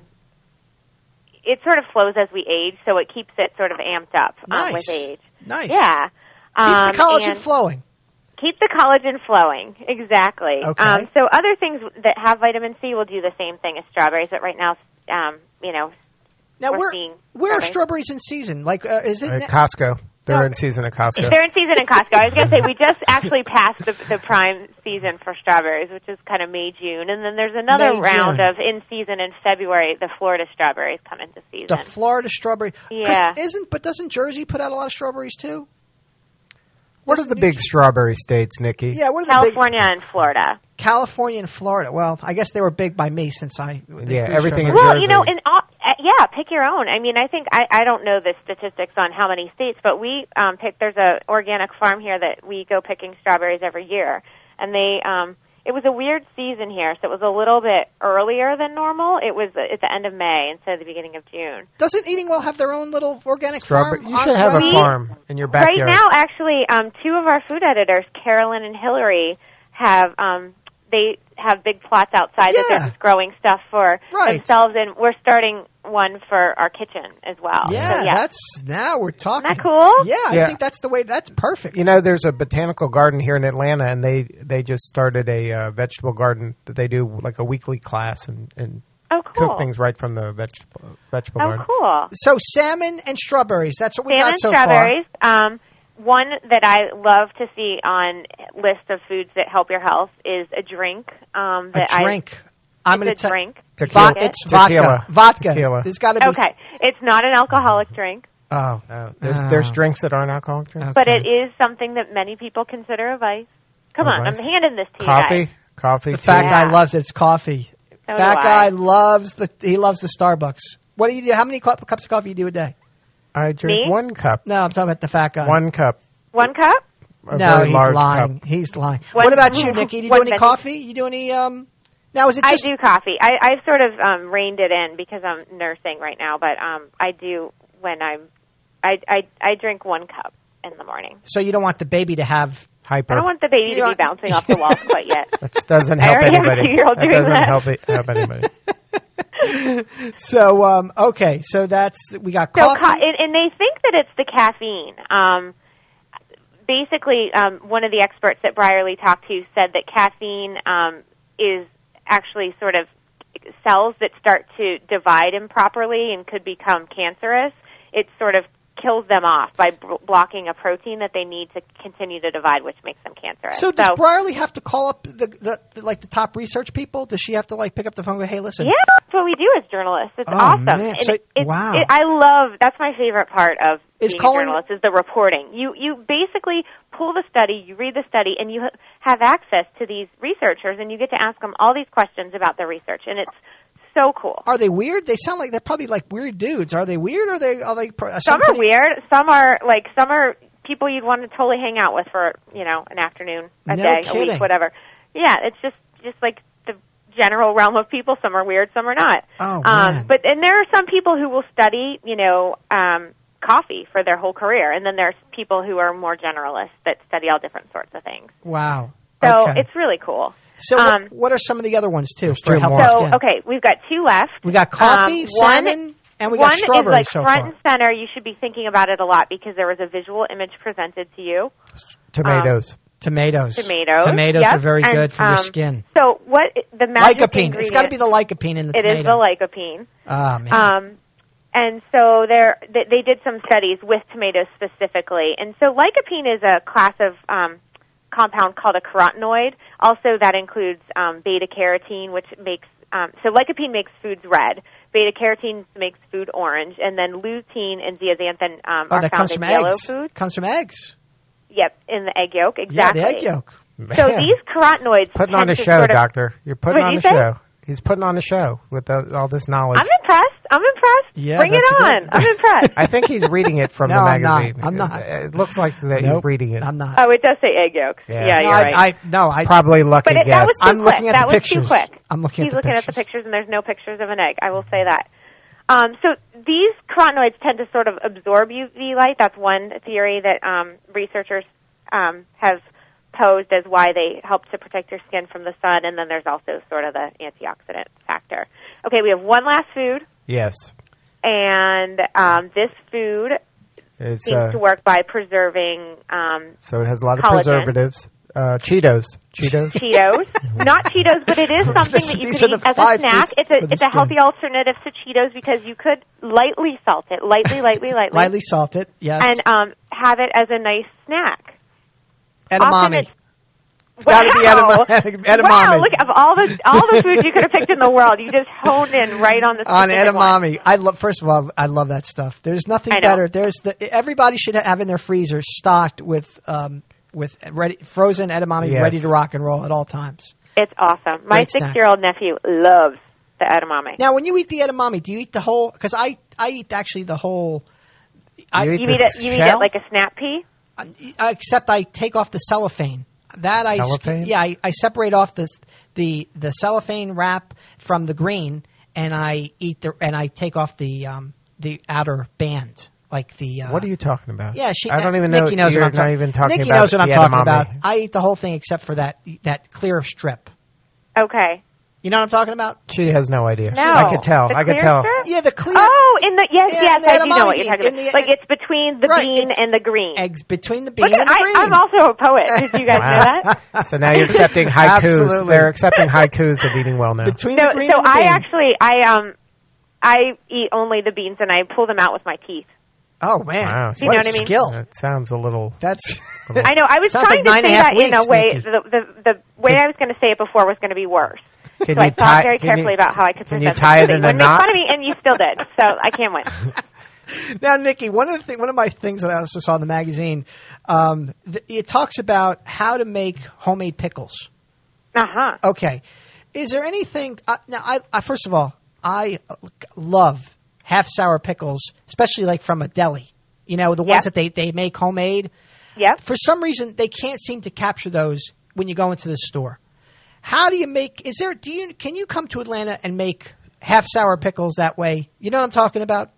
It sort of flows as we age, so it keeps it sort of amped up um, Nice. with age. Nice. Yeah. Keeps Um, the collagen and flowing. keep the collagen flowing, exactly. Okay. Um, so other things that have vitamin C will do the same thing as strawberries, but right now, um, you know, Now, we're where seeing where are strawberries. strawberries in season? Like, uh, is it? At na- Costco. They're No. in season at Costco. They're in season in Costco. I was going to say, we just actually passed the, the prime season for strawberries, which is kind of May, June. And then there's another May, round June. of in season in February. The Florida strawberries come into season. the Florida strawberry. 'Cause Yeah. Isn't but doesn't Jersey put out a lot of strawberries too? What are the big strawberry states, Nikki? Yeah, what are the big? California and Florida. California and Florida. Well, I guess they were big by me since I. they Yeah, grew everything in strawberries. Well, you know, Jersey. in all, uh, yeah, pick your own. I mean, I think I, I don't know the statistics on how many states, but we um, pick. There's a organic farm here that we go picking strawberries every year, and they. Um, it was a weird season here, so it was a little bit earlier than normal. It was at the end of May instead of the beginning of June. Doesn't Eating Well have their own little organic Strawberry. farm? You on should have a Friday? farm in your backyard. Right now, actually, um, two of our food editors, Carolyn and Hillary, have um, they have big plots outside that Yeah. they're just growing stuff for Right. themselves, and we're starting one for our kitchen as well. Yeah, so, yeah. that's now we're talking. Isn't that cool? Yeah, I Yeah. think that's the way. That's perfect. You know, there's a botanical garden here in Atlanta, and they, they just started a uh, vegetable garden that they do like a weekly class and, and Oh, cool. cook things right from the vegetable vegetable Oh, garden. cool. So salmon and strawberries. That's what we Salmon got so strawberries. Um, one that I love to see on list of foods that help your health is a drink. Um, far. that A drink. I, I'm going to it's a tell. drink. Tequila. Vodka. It's Tequila. vodka. Vodka. Tequila. There's got to be. Okay, it's not an alcoholic drink, Oh, Uh, there's, Oh. there's drinks that aren't alcoholic drinks. but it is something that many people consider a vice. Come A on, vice? I'm handing this to Coffee, you guys. coffee. the fat tea. guy Yeah. loves it. It's coffee. So Fat do guy I. loves the. He loves the Starbucks. What do you do? How many cup, cups of coffee do you do a day? I drink Me? one cup. No, I'm talking about the fat guy. One cup. One cup? A no, very he's large lying. cup. He's lying. One- what about you, Nikki? Do you do one any minute. coffee? You do any? Um. Now is it I just? do coffee. I, I've sort of um, reined it in because I'm nursing right now, but um, I do when I'm. I, I I drink one cup in the morning. So you don't want the baby to have. Hyper. I don't want the baby You to don't- be bouncing off the walls quite yet. That doesn't I help already have a anybody. two-year-old That doing doesn't that. help, it, help anybody. So um. Okay. So that's we got So, coffee. co- and, and they think that it's the caffeine. Um, basically, um, one of the experts that Brierley talked to said that caffeine um, is actually sort of cells that start to divide improperly and could become cancerous. It sort of kills them off by b- blocking a protein that they need to continue to divide, which makes them cancerous. So does Brierley have to call up the, the, the like the top research people? Does she have to like pick up the phone and go, "Hey, listen"? Yeah, that's what we do as journalists. It's Oh, awesome. man. And So- it, it, wow. it, I love. That's my favorite part of Is being calling- a journalist is the reporting. You you basically pull the study, you read the study, and you ha- have access to these researchers, and you get to ask them all these questions about their research, and it's so cool. Are they weird? They sound like they're probably like weird dudes. Are they weird? Or are they are they? Are Some are weird. Some are like some are people you'd want to totally hang out with for you know an afternoon, a No day, a kidding. week, whatever. Yeah, it's just just like the general realm of people. Some are weird, some are not. Oh, um, man. But and there are some people who will study you know um, coffee for their whole career, and then there's people who are more generalists that study all different sorts of things. Wow. So Okay. it's really cool. So um, what, what are some of the other ones too for two healthy more. So skin? okay, we've got two left. We got coffee, Um, one- salmon, and we One got strawberries is like so front far. and center. You should be thinking about it a lot because there was a visual image presented to you. Tomatoes. Tomatoes. Tomatoes. Tomatoes Yep. are very And, good for um, your skin. So what the magic Lycopene. ingredient? It's got to be the lycopene in the It tomato. is the lycopene. Ah, man. Um, and so there, they, they did some studies with tomatoes specifically. And so lycopene is a class of um, compound called a carotenoid. Also, that includes um, beta carotene, which makes um, so lycopene makes foods red. Beta carotene makes food orange, and then lutein and zeaxanthin um, oh, are that found comes in from yellow eggs. food. Comes from eggs. Yep, in the egg yolk. Yeah, Exactly. the egg yolk. So Man. these carotenoids Putting tend on a to show, sort of, doctor. You're putting What'd on you a say? show. He's putting on a show with the, all this knowledge. I'm impressed. I'm impressed. Yeah, Bring it that's a on. good- I'm impressed. I think he's reading it from No, the I'm not. magazine. I'm not. It, it looks like that Nope. you're reading it. I'm not. Oh, it does say egg yolks. Yeah. Yeah, no, you're I, right. I, no, I Probably lucky But it, guess. that was too I'm quick. looking at that the was pictures. too quick. I'm looking He's at the looking pictures. at the pictures, and there's no pictures of an egg. I will say that. Um, so these carotenoids tend to sort of absorb U V light. That's one theory that um, researchers um, have posed as why they help to protect your skin from the sun. And then there's also sort of the antioxidant factor. Okay, we have one last food, Yes. and um, this food It's, seems uh, to work by preserving um, so it has a lot of collagen. preservatives. Uh, Cheetos. Cheetos. Cheetos, not Cheetos, but it is something that you These could are eat the as a five snack. foods It's for a the it's a skin. healthy alternative to Cheetos because you could lightly salt it, lightly, lightly, lightly, lightly salted. Yes. and um, have it as a nice snack. Often edamame. it's- It's got to be Wow. edamame. edamame. Wow! Look of all the all the foods you could have picked in the world, you just honed in right on the on specific one. edamame. I love. First of all, I love that stuff. There's nothing I know. better. There's the everybody should have in their freezer stocked with um with ready frozen edamame, Yes. ready to rock and roll at all times. It's awesome. My Great snack. six-year-old nephew loves the edamame. Now, when you eat the edamame, do you eat the whole? Because I I eat actually the whole. I, You eat You the eat it. You eat shell? it like a snap pea. I- except I take off the cellophane. That I Cellophane? yeah I, I separate off the the the cellophane wrap from the green, and I eat the and I take off the um the outer band like the. Uh, What are you talking about? Yeah, she. I don't even Nikki know. knows You're what I'm not talking. even talking Nikki about knows what I'm the talking edamame. about. I eat the whole thing except for that that clear strip. Okay. You know what I'm talking about? She has no idea. No. I could tell. The I could clear tell. strip? Yeah, the clear. Oh, in the yes, Yeah, yes, in the I do know what edamame you're talking in about. the- like it's between the Right, bean it's and the green. Eggs between the bean Look at, and the I, green. I'm also a poet. Did you guys know that? So now you're accepting haikus. Absolutely. They're accepting haikus of eating well now. between So, the green so and the I bean. actually I um I eat only the beans and I pull them out with my teeth. Oh man, Wow. You know what what a I mean? skill. That sounds a little. That's I know. I was Sounds trying like nine to and say a half that in a weeks, way. Nikki. The, the the way I was going to say it before was going to be worse. Can so I you thought tie- very can you- carefully about how I could can present you this. tie it So in you a wouldn't make knot? fun of me, and you still did. So I can't win. Now, Nikki, one of the th- one of my things that I also saw in the magazine, um, th- it talks about how to make homemade pickles. Uh huh. Okay, is there anything? Uh, now, I, I first of all, I uh, love half sour pickles, especially like from a deli. You know, the ones Yep. that they, they make homemade. Yep. For some reason, they can't seem to capture those when you go into the store. How do you make? Is there? Do you? Can you come to Atlanta and make half sour pickles that way? You know what I'm talking about?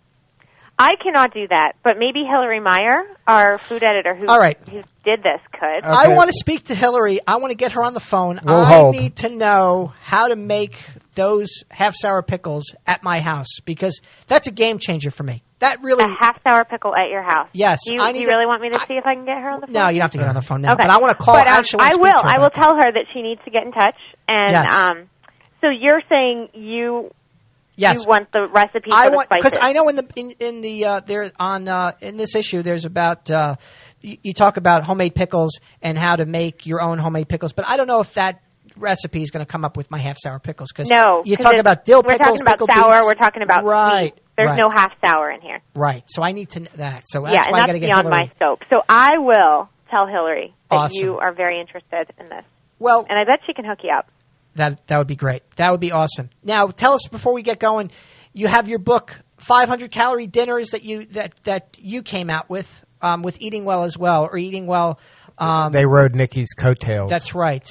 I cannot do that, but maybe Hillary Meyer, our food editor who, All right. who did this, could. I Okay. want to speak to Hillary. I want to get her on the phone. We'll I hold. need to know how to make those half sour pickles at my house because that's a game changer for me. That really. A half sour pickle at your house. Yes, Do you, I do need you to- really want me to I- see if I can get her on the phone? No, you don't have to get on the phone now. Okay. But I want to call. But, um, I actually want I to speak will. to her I will about tell her that she needs to get in touch. And Yes. um, so you're saying you Yes. You want the recipe I for the want spices. because I know in the in, in the uh, there on uh, in this issue there's about uh, you, you talk about homemade pickles and how to make your own homemade pickles, but I don't know if that recipe is going to come up with my half sour pickles because no, you talk about dill we're pickles. We're talking about sour. Beets. We're talking about right. sweet. There's right. no half sour in here. Right. So I need to know that. So that's yeah, why and I that's got to get beyond Hillary. my scope. So I will tell Hillary that Awesome. you are very interested in this. Well, and I bet she can hook you up. That that would be great. That would be awesome. Now, tell us before we get going. You have your book, five hundred Calorie Dinners, that you that that you came out with, um, with Eating Well as well, or Eating Well. Um, they rode Nikki's coattails. That's right.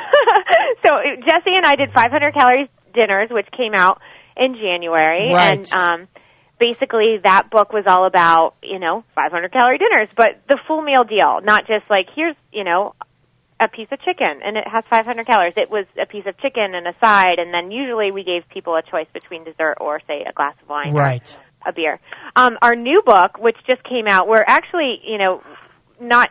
So Jesse and I did five hundred Calorie Dinners, which came out in January, right. and um, basically that book was all about you know five hundred calorie dinners, but the full meal deal, not just like here's you know. a piece of chicken, and it has five hundred calories. It was a piece of chicken and a side, and then usually we gave people a choice between dessert or, say, a glass of wine right. or a beer. Um, our new book, which just came out, we're actually, you know, not,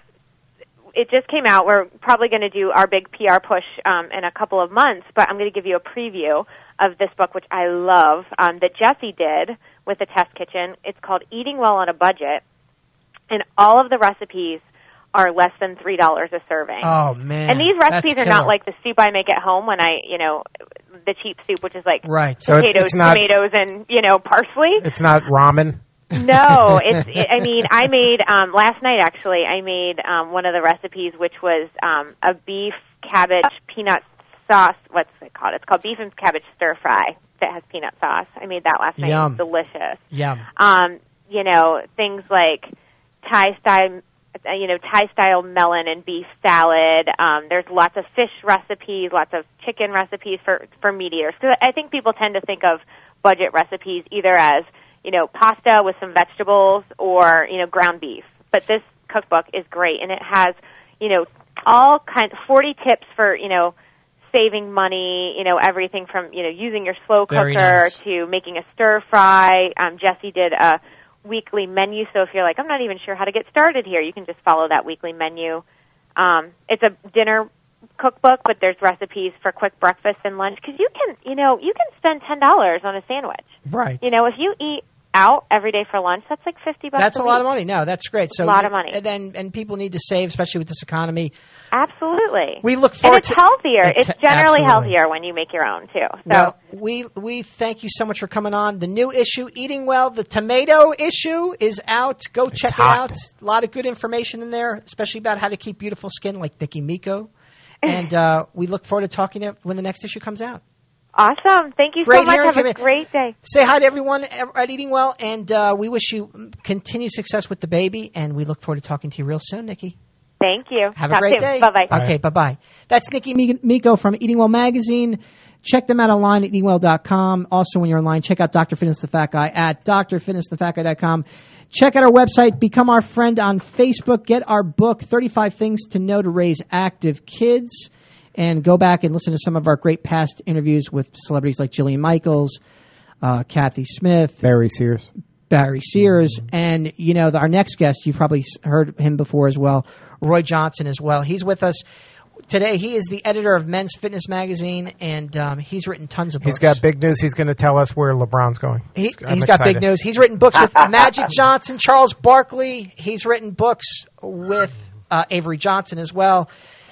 it just came out. We're probably going to do our big P R push um, in a couple of months, but I'm going to give you a preview of this book, which I love, um, that Jesse did with the Test Kitchen. It's called Eating Well on a Budget, and all of the recipes are less than three dollars a serving. Oh man! And these recipes That's are not killer. like the soup I make at home when I, you know, the cheap soup, which is like right. So potatoes, it's not, tomatoes, and you know, parsley. It's not ramen. No, it's. It, I mean, I made um, last night actually. I made um, one of the recipes, which was um, a beef cabbage peanut sauce. What's it called? It's called beef and cabbage stir fry that has peanut sauce. I made that last night. Yum. It was delicious. Yum. Um, you know, things like Thai style. You know, Thai-style melon and beef salad. Um, there's lots of fish recipes, lots of chicken recipes for, for meat eaters. Because I think people tend to think of budget recipes either as, you know, pasta with some vegetables or, you know, ground beef. But this cookbook is great, and it has, you know, all kinds, forty tips for, you know, saving money, you know, everything from, you know, using your slow Very cooker nice. to making a stir-fry. Um, Jesse did a weekly menu, so if you're like, I'm not even sure how to get started here, you can just follow that weekly menu. Um, it's a dinner cookbook, but there's recipes for quick breakfast and lunch, because you can, you know, you can spend ten dollars on a sandwich. Right. You know, if you eat out every day for lunch, that's like fifty bucks That's a a lot week. of money. No, that's great. So a lot of money. And then and people need to save, especially with this economy. Absolutely. We look And forward it's to healthier. It's It's, generally absolutely. healthier when you make your own, too. So. Well, we we thank you so much for coming on. The new issue, Eating Well, the tomato issue is out. Go check it hot. out. A lot of good information in there, especially about how to keep beautiful skin, like Nikki Miko. And uh, we look forward to talking to you when the next issue comes out. Awesome. Thank you Great so much. hearing Have from a you. great day. Say hi to everyone at Eating Well, and uh, we wish you continued success with the baby, and we look forward to talking to you real soon, Nikki. Thank you. Have Talk a great soon. day. Bye-bye. Okay, bye-bye. That's Nikki Miko from Eating Well Magazine. Check them out online at eating well dot com. Also, when you're online, check out Doctor Fitness the Fat Guy at d r fitness the fat guy dot com. Check out our website. Become our friend on Facebook. Get our book, thirty-five Things to Know to Raise Active Kids. And go back and listen to some of our great past interviews with celebrities like Jillian Michaels, uh, Kathy Smith, Barry Sears. Barry Sears, and, you know, the, our next guest, you've probably s- heard him before as well, Roy Johnson as well. He's with us today. He is the editor of Men's Fitness Magazine, and um, he's written tons of books. He's got big news. He's going to tell us where LeBron's going. He, I'm he's got big excited. news. He's written books with Magic Johnson, Charles Barkley. He's written books with uh, Avery Johnson as well,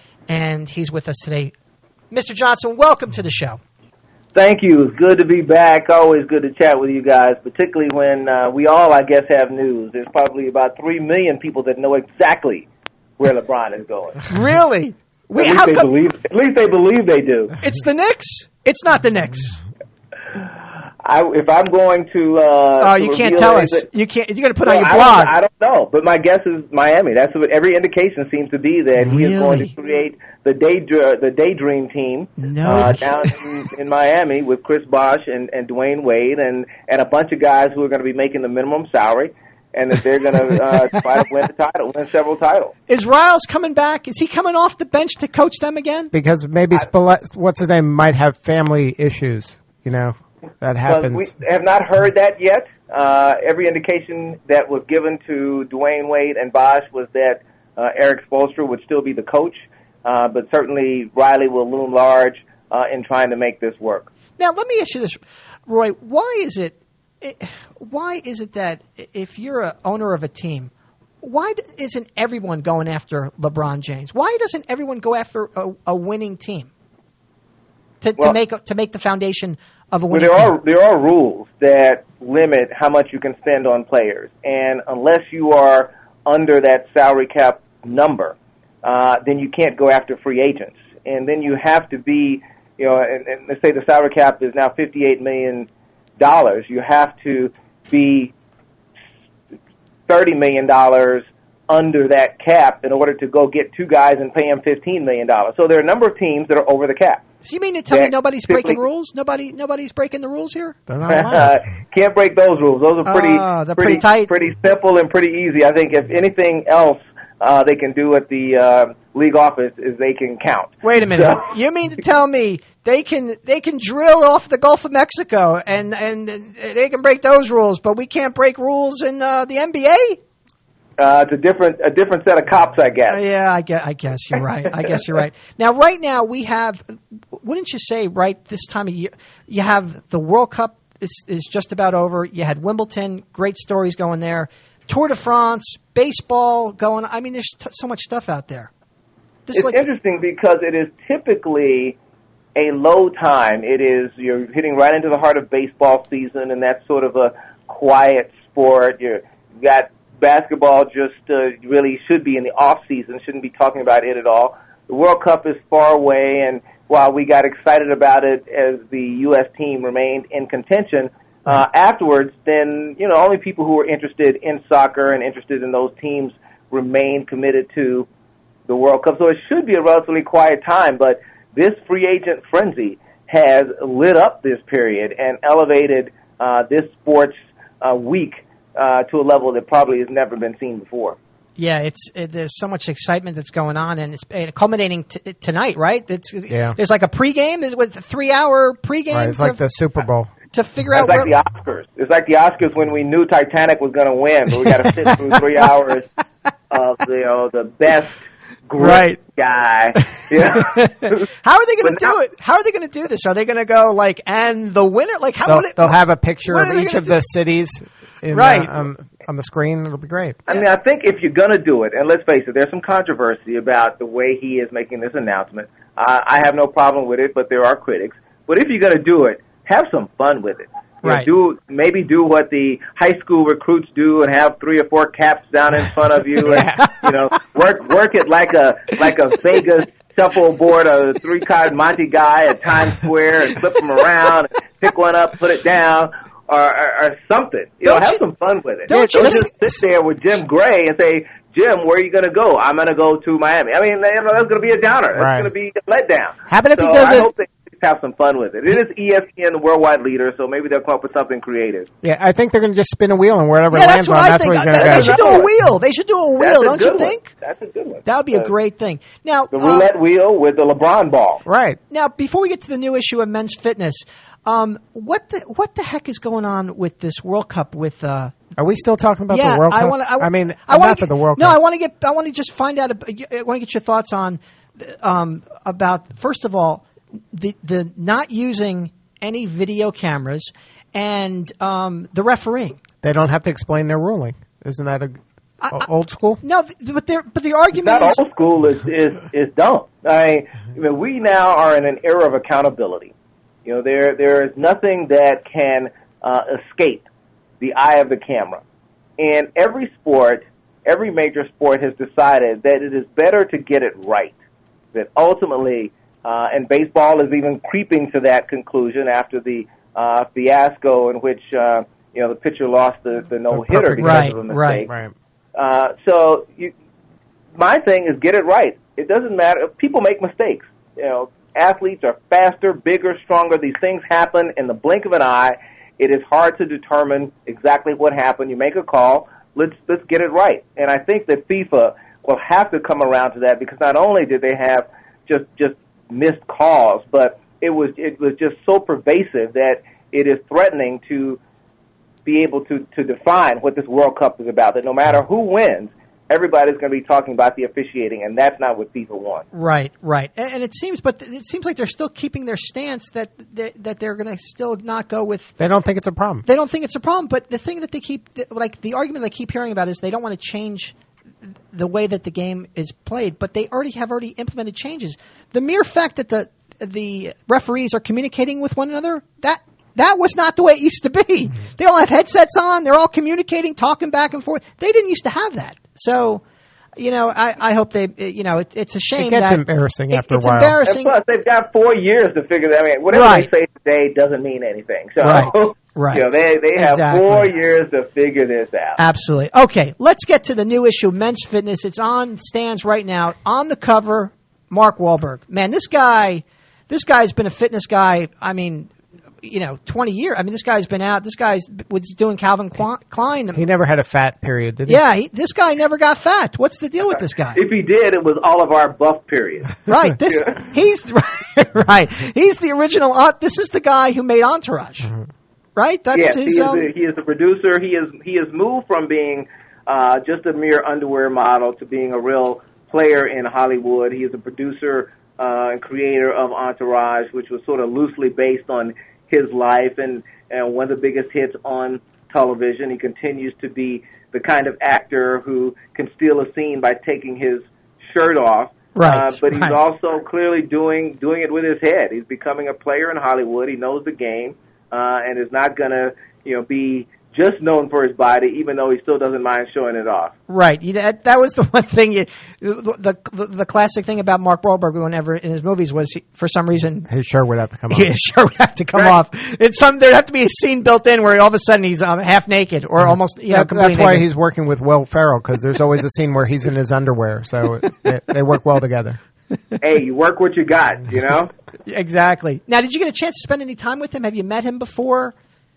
and he's with us today. Mister Johnson, welcome to the show. Thank you. It's good to be back. Always good to chat with you guys, particularly when uh, we all, I guess, have news. There's probably about three million people that know exactly where LeBron is going. Really? Wait, at, least how they come? believe, at least they believe they do. It's the Knicks? It's not the Knicks. I, if I'm going to... Uh, Oh, to you can't reveal tell anything- us. You can't. You're going to put Well, on your I blog. don't, I don't know, but my guess is Miami. That's what every indication seems to be that he is going to Really? create the day the Daydream team No. uh, down in, in Miami with Chris Bosh and, and Dwayne Wade and, and a bunch of guys who are going to be making the minimum salary, and that they're going to uh, try to win the title, win several titles. Is Riles coming back? Is he coming off the bench to coach them again? Because maybe Spillett, what's his name, might have family issues, you know. That happens. But we have not heard that yet. Uh, every indication that was given to Dwayne Wade and Bosh was that uh, Eric Spoelstra would still be the coach, uh, but certainly Riley will loom large uh, in trying to make this work. Now, let me ask you this. Roy, why is it, it why is it that if you're a owner of a team, why isn't everyone going after LeBron James? Why doesn't everyone go after a, a winning team to, well, to make to make the foundation of a well, winning there team? Are, there are rules that limit how much you can spend on players, and unless you are under that salary cap number, uh, then you can't go after free agents. And then you have to be, you know, and, and let's say the salary cap is now fifty-eight million dollars. You have to be thirty million dollars under that cap in order to go get two guys and pay them fifteen million dollars. So there are a number of teams that are over the cap. So you mean to tell me nobody's breaking rules? Nobody, nobody's breaking the rules here? They're not allowed. Can't break those rules. Those are pretty, uh, they're pretty, pretty tight, pretty simple and pretty easy. I think if anything else uh, they can do at the uh, league office is they can count. Wait a minute. So, you mean to tell me they can they can drill off the Gulf of Mexico and and they can break those rules, but we can't break rules in uh, the N B A? Uh, it's a different a different set of cops, I guess. Uh, yeah, I guess, I guess you're right. I guess you're right. Now, right now, we have, wouldn't you say, right, this time of year, you have the World Cup is, is just about over. You had Wimbledon, great stories going there. Tour de France, baseball going. I mean, there's t- so much stuff out there. This it's is like, interesting because it is typically a low time. It is, you're hitting right into the heart of baseball season, and that's sort of a quiet sport. You're, you got basketball just uh, really should be in the off season, shouldn't be talking about it at all. The World Cup is far away, and while we got excited about it as the U S team remained in contention, uh, afterwards, then, you know, only people who were interested in soccer and interested in those teams remained committed to the World Cup. So it should be a relatively quiet time, but this free agent frenzy has lit up this period and elevated uh, this sports uh, week Uh, to a level that probably has never been seen before. Yeah, it's it, there's so much excitement that's going on, and it's uh, culminating t- tonight, right? It's, yeah. There's like a pregame, there's with a three-hour pregame. Right, it's to, like the Super Bowl. To figure it's out like where... the Oscars. It's like the Oscars when we knew Titanic was going to win, but we got to sit through three hours of, you know, the best right guy. Yeah. How are they going to do now, it? How are they going to do this? Are they going to go like, and the winner? Like, how they'll, would it? They'll have a picture of each of do? the cities. In, right. Uh, um, on the screen, it'll be great. I mean, I think if you're going to do it, and let's face it, there's some controversy about the way he is making this announcement. Uh, I have no problem with it, but there are critics. But if you're going to do it, have some fun with it. You right. know, do maybe do what the high school recruits do and have three or four caps down in front of you, and you know, work work it like a like a Vegas shuffleboard, a three-card Monte guy at Times Square, and flip them around, and pick one up, put it down. Or, or, or something. You don't know, have you, some fun with it. Don't, don't you just sit there with Jim Gray and say, Jim, where are you going to go? I'm going to go to Miami. I mean, you know, that's going to be a downer. That's right. going to be a letdown. How about if so he does I it? hope they have some fun with it. It is E S P N, the worldwide leader, so maybe they'll come up with something creative. Yeah, I think they're going to just spin a wheel and wherever yeah, it lands that's what on, I that's think. where he's going to They go. should do a wheel. They should do a wheel, That's a don't you good think? One. That's a good one. That would be uh, a great thing. Now, the roulette uh, wheel with the LeBron ball. Right. Now, before we get to the new issue of Men's Fitness, um, what the what the heck is going on with this World Cup? With uh, are we still talking about yeah, the World Cup? I want to. I, I mean, I want for the World no, Cup. No, I want to get. I want to just find out. I want to get your thoughts on um, about first of all the the not using any video cameras and um, the refereeing. They don't have to explain their ruling. Isn't that a I, I, old school? No, but there. But the argument that is old school is is is dumb. I mean, I mean, we now are in an era of accountability. You know, there there is nothing that can uh, escape the eye of the camera. And every sport, every major sport has decided that it is better to get it right. That ultimately, uh, and baseball is even creeping to that conclusion after the uh, fiasco in which uh, you know the pitcher lost the, the no hitter because right, of a right, mistake. Right. Uh, so you, my thing is get it right. It doesn't matter. People make mistakes. You know, athletes are faster, bigger, stronger. These things happen in the blink of an eye. It is hard to determine exactly what happened. You make a call. Let's let's get it right. And I think that FIFA will have to come around to that because not only did they have just just missed calls, but it was it was just so pervasive that it is threatening to be able to, to define what this World Cup is about. That no matter who wins, everybody's going to be talking about the officiating, and that's not what people want. Right, right. And, and it seems, but it seems like they're still keeping their stance that they, that they're going to still not go with. They don't think it's a problem. They don't think it's a problem. But the thing that they keep, like the argument they keep hearing about is they don't want to change the way that the game is played. But they already have already implemented changes. The mere fact that the the referees are communicating with one another, that. That was not the way it used to be. Mm-hmm. They all have headsets on. They're all communicating, talking back and forth. They didn't used to have that. So, you know, I, I hope they, you know, it, it's a shame. It gets that embarrassing it, after it's a while. Embarrassing. And plus, they've got four years to figure that out. I mean, whatever right. they say today doesn't mean anything. So, right. Right. You know, they, they have exactly. four years to figure this out. Absolutely. Okay, let's get to the new issue, Men's Fitness. It's on stands right now. On the cover, Mark Wahlberg. Man, this guy, this guy's been a fitness guy, I mean, you know, twenty years. I mean, this guy's been out. This guy's was doing Calvin Klein. He never had a fat period, did he? Yeah, he, this guy never got fat. What's the deal with this guy? If he did, it was all of our buff period. Right. This yeah. he's right. He's the original. Uh, this is the guy who made Entourage. Mm-hmm. Right. That's yes, his. He is, um, the, he is the producer. He is he has moved from being uh, just a mere underwear model to being a real player in Hollywood. He is a producer uh, and creator of Entourage, which was sort of loosely based on his life and, and one of the biggest hits on television. He continues to be the kind of actor who can steal a scene by taking his shirt off. Right. Uh, but he's right. also clearly doing doing it with his head. He's becoming a player in Hollywood. He knows the game uh, and is not going to, you know, be just known for his body, even though he still doesn't mind showing it off. Right. That, that was the one thing. You, the, the the classic thing about Mark Wahlberg, whenever in his movies, was he, for some reason his shirt would have to come off. His shirt would have to come right. off. It's some there'd have to be a scene built in where all of a sudden he's um, half naked or almost. You know, that, that's why naked. he's working with Will Ferrell, because there's always a scene where he's in his underwear, so they, they work well together. Hey, you work what you got, you know. Exactly. Now, did you get a chance to spend any time with him? Have you met him before?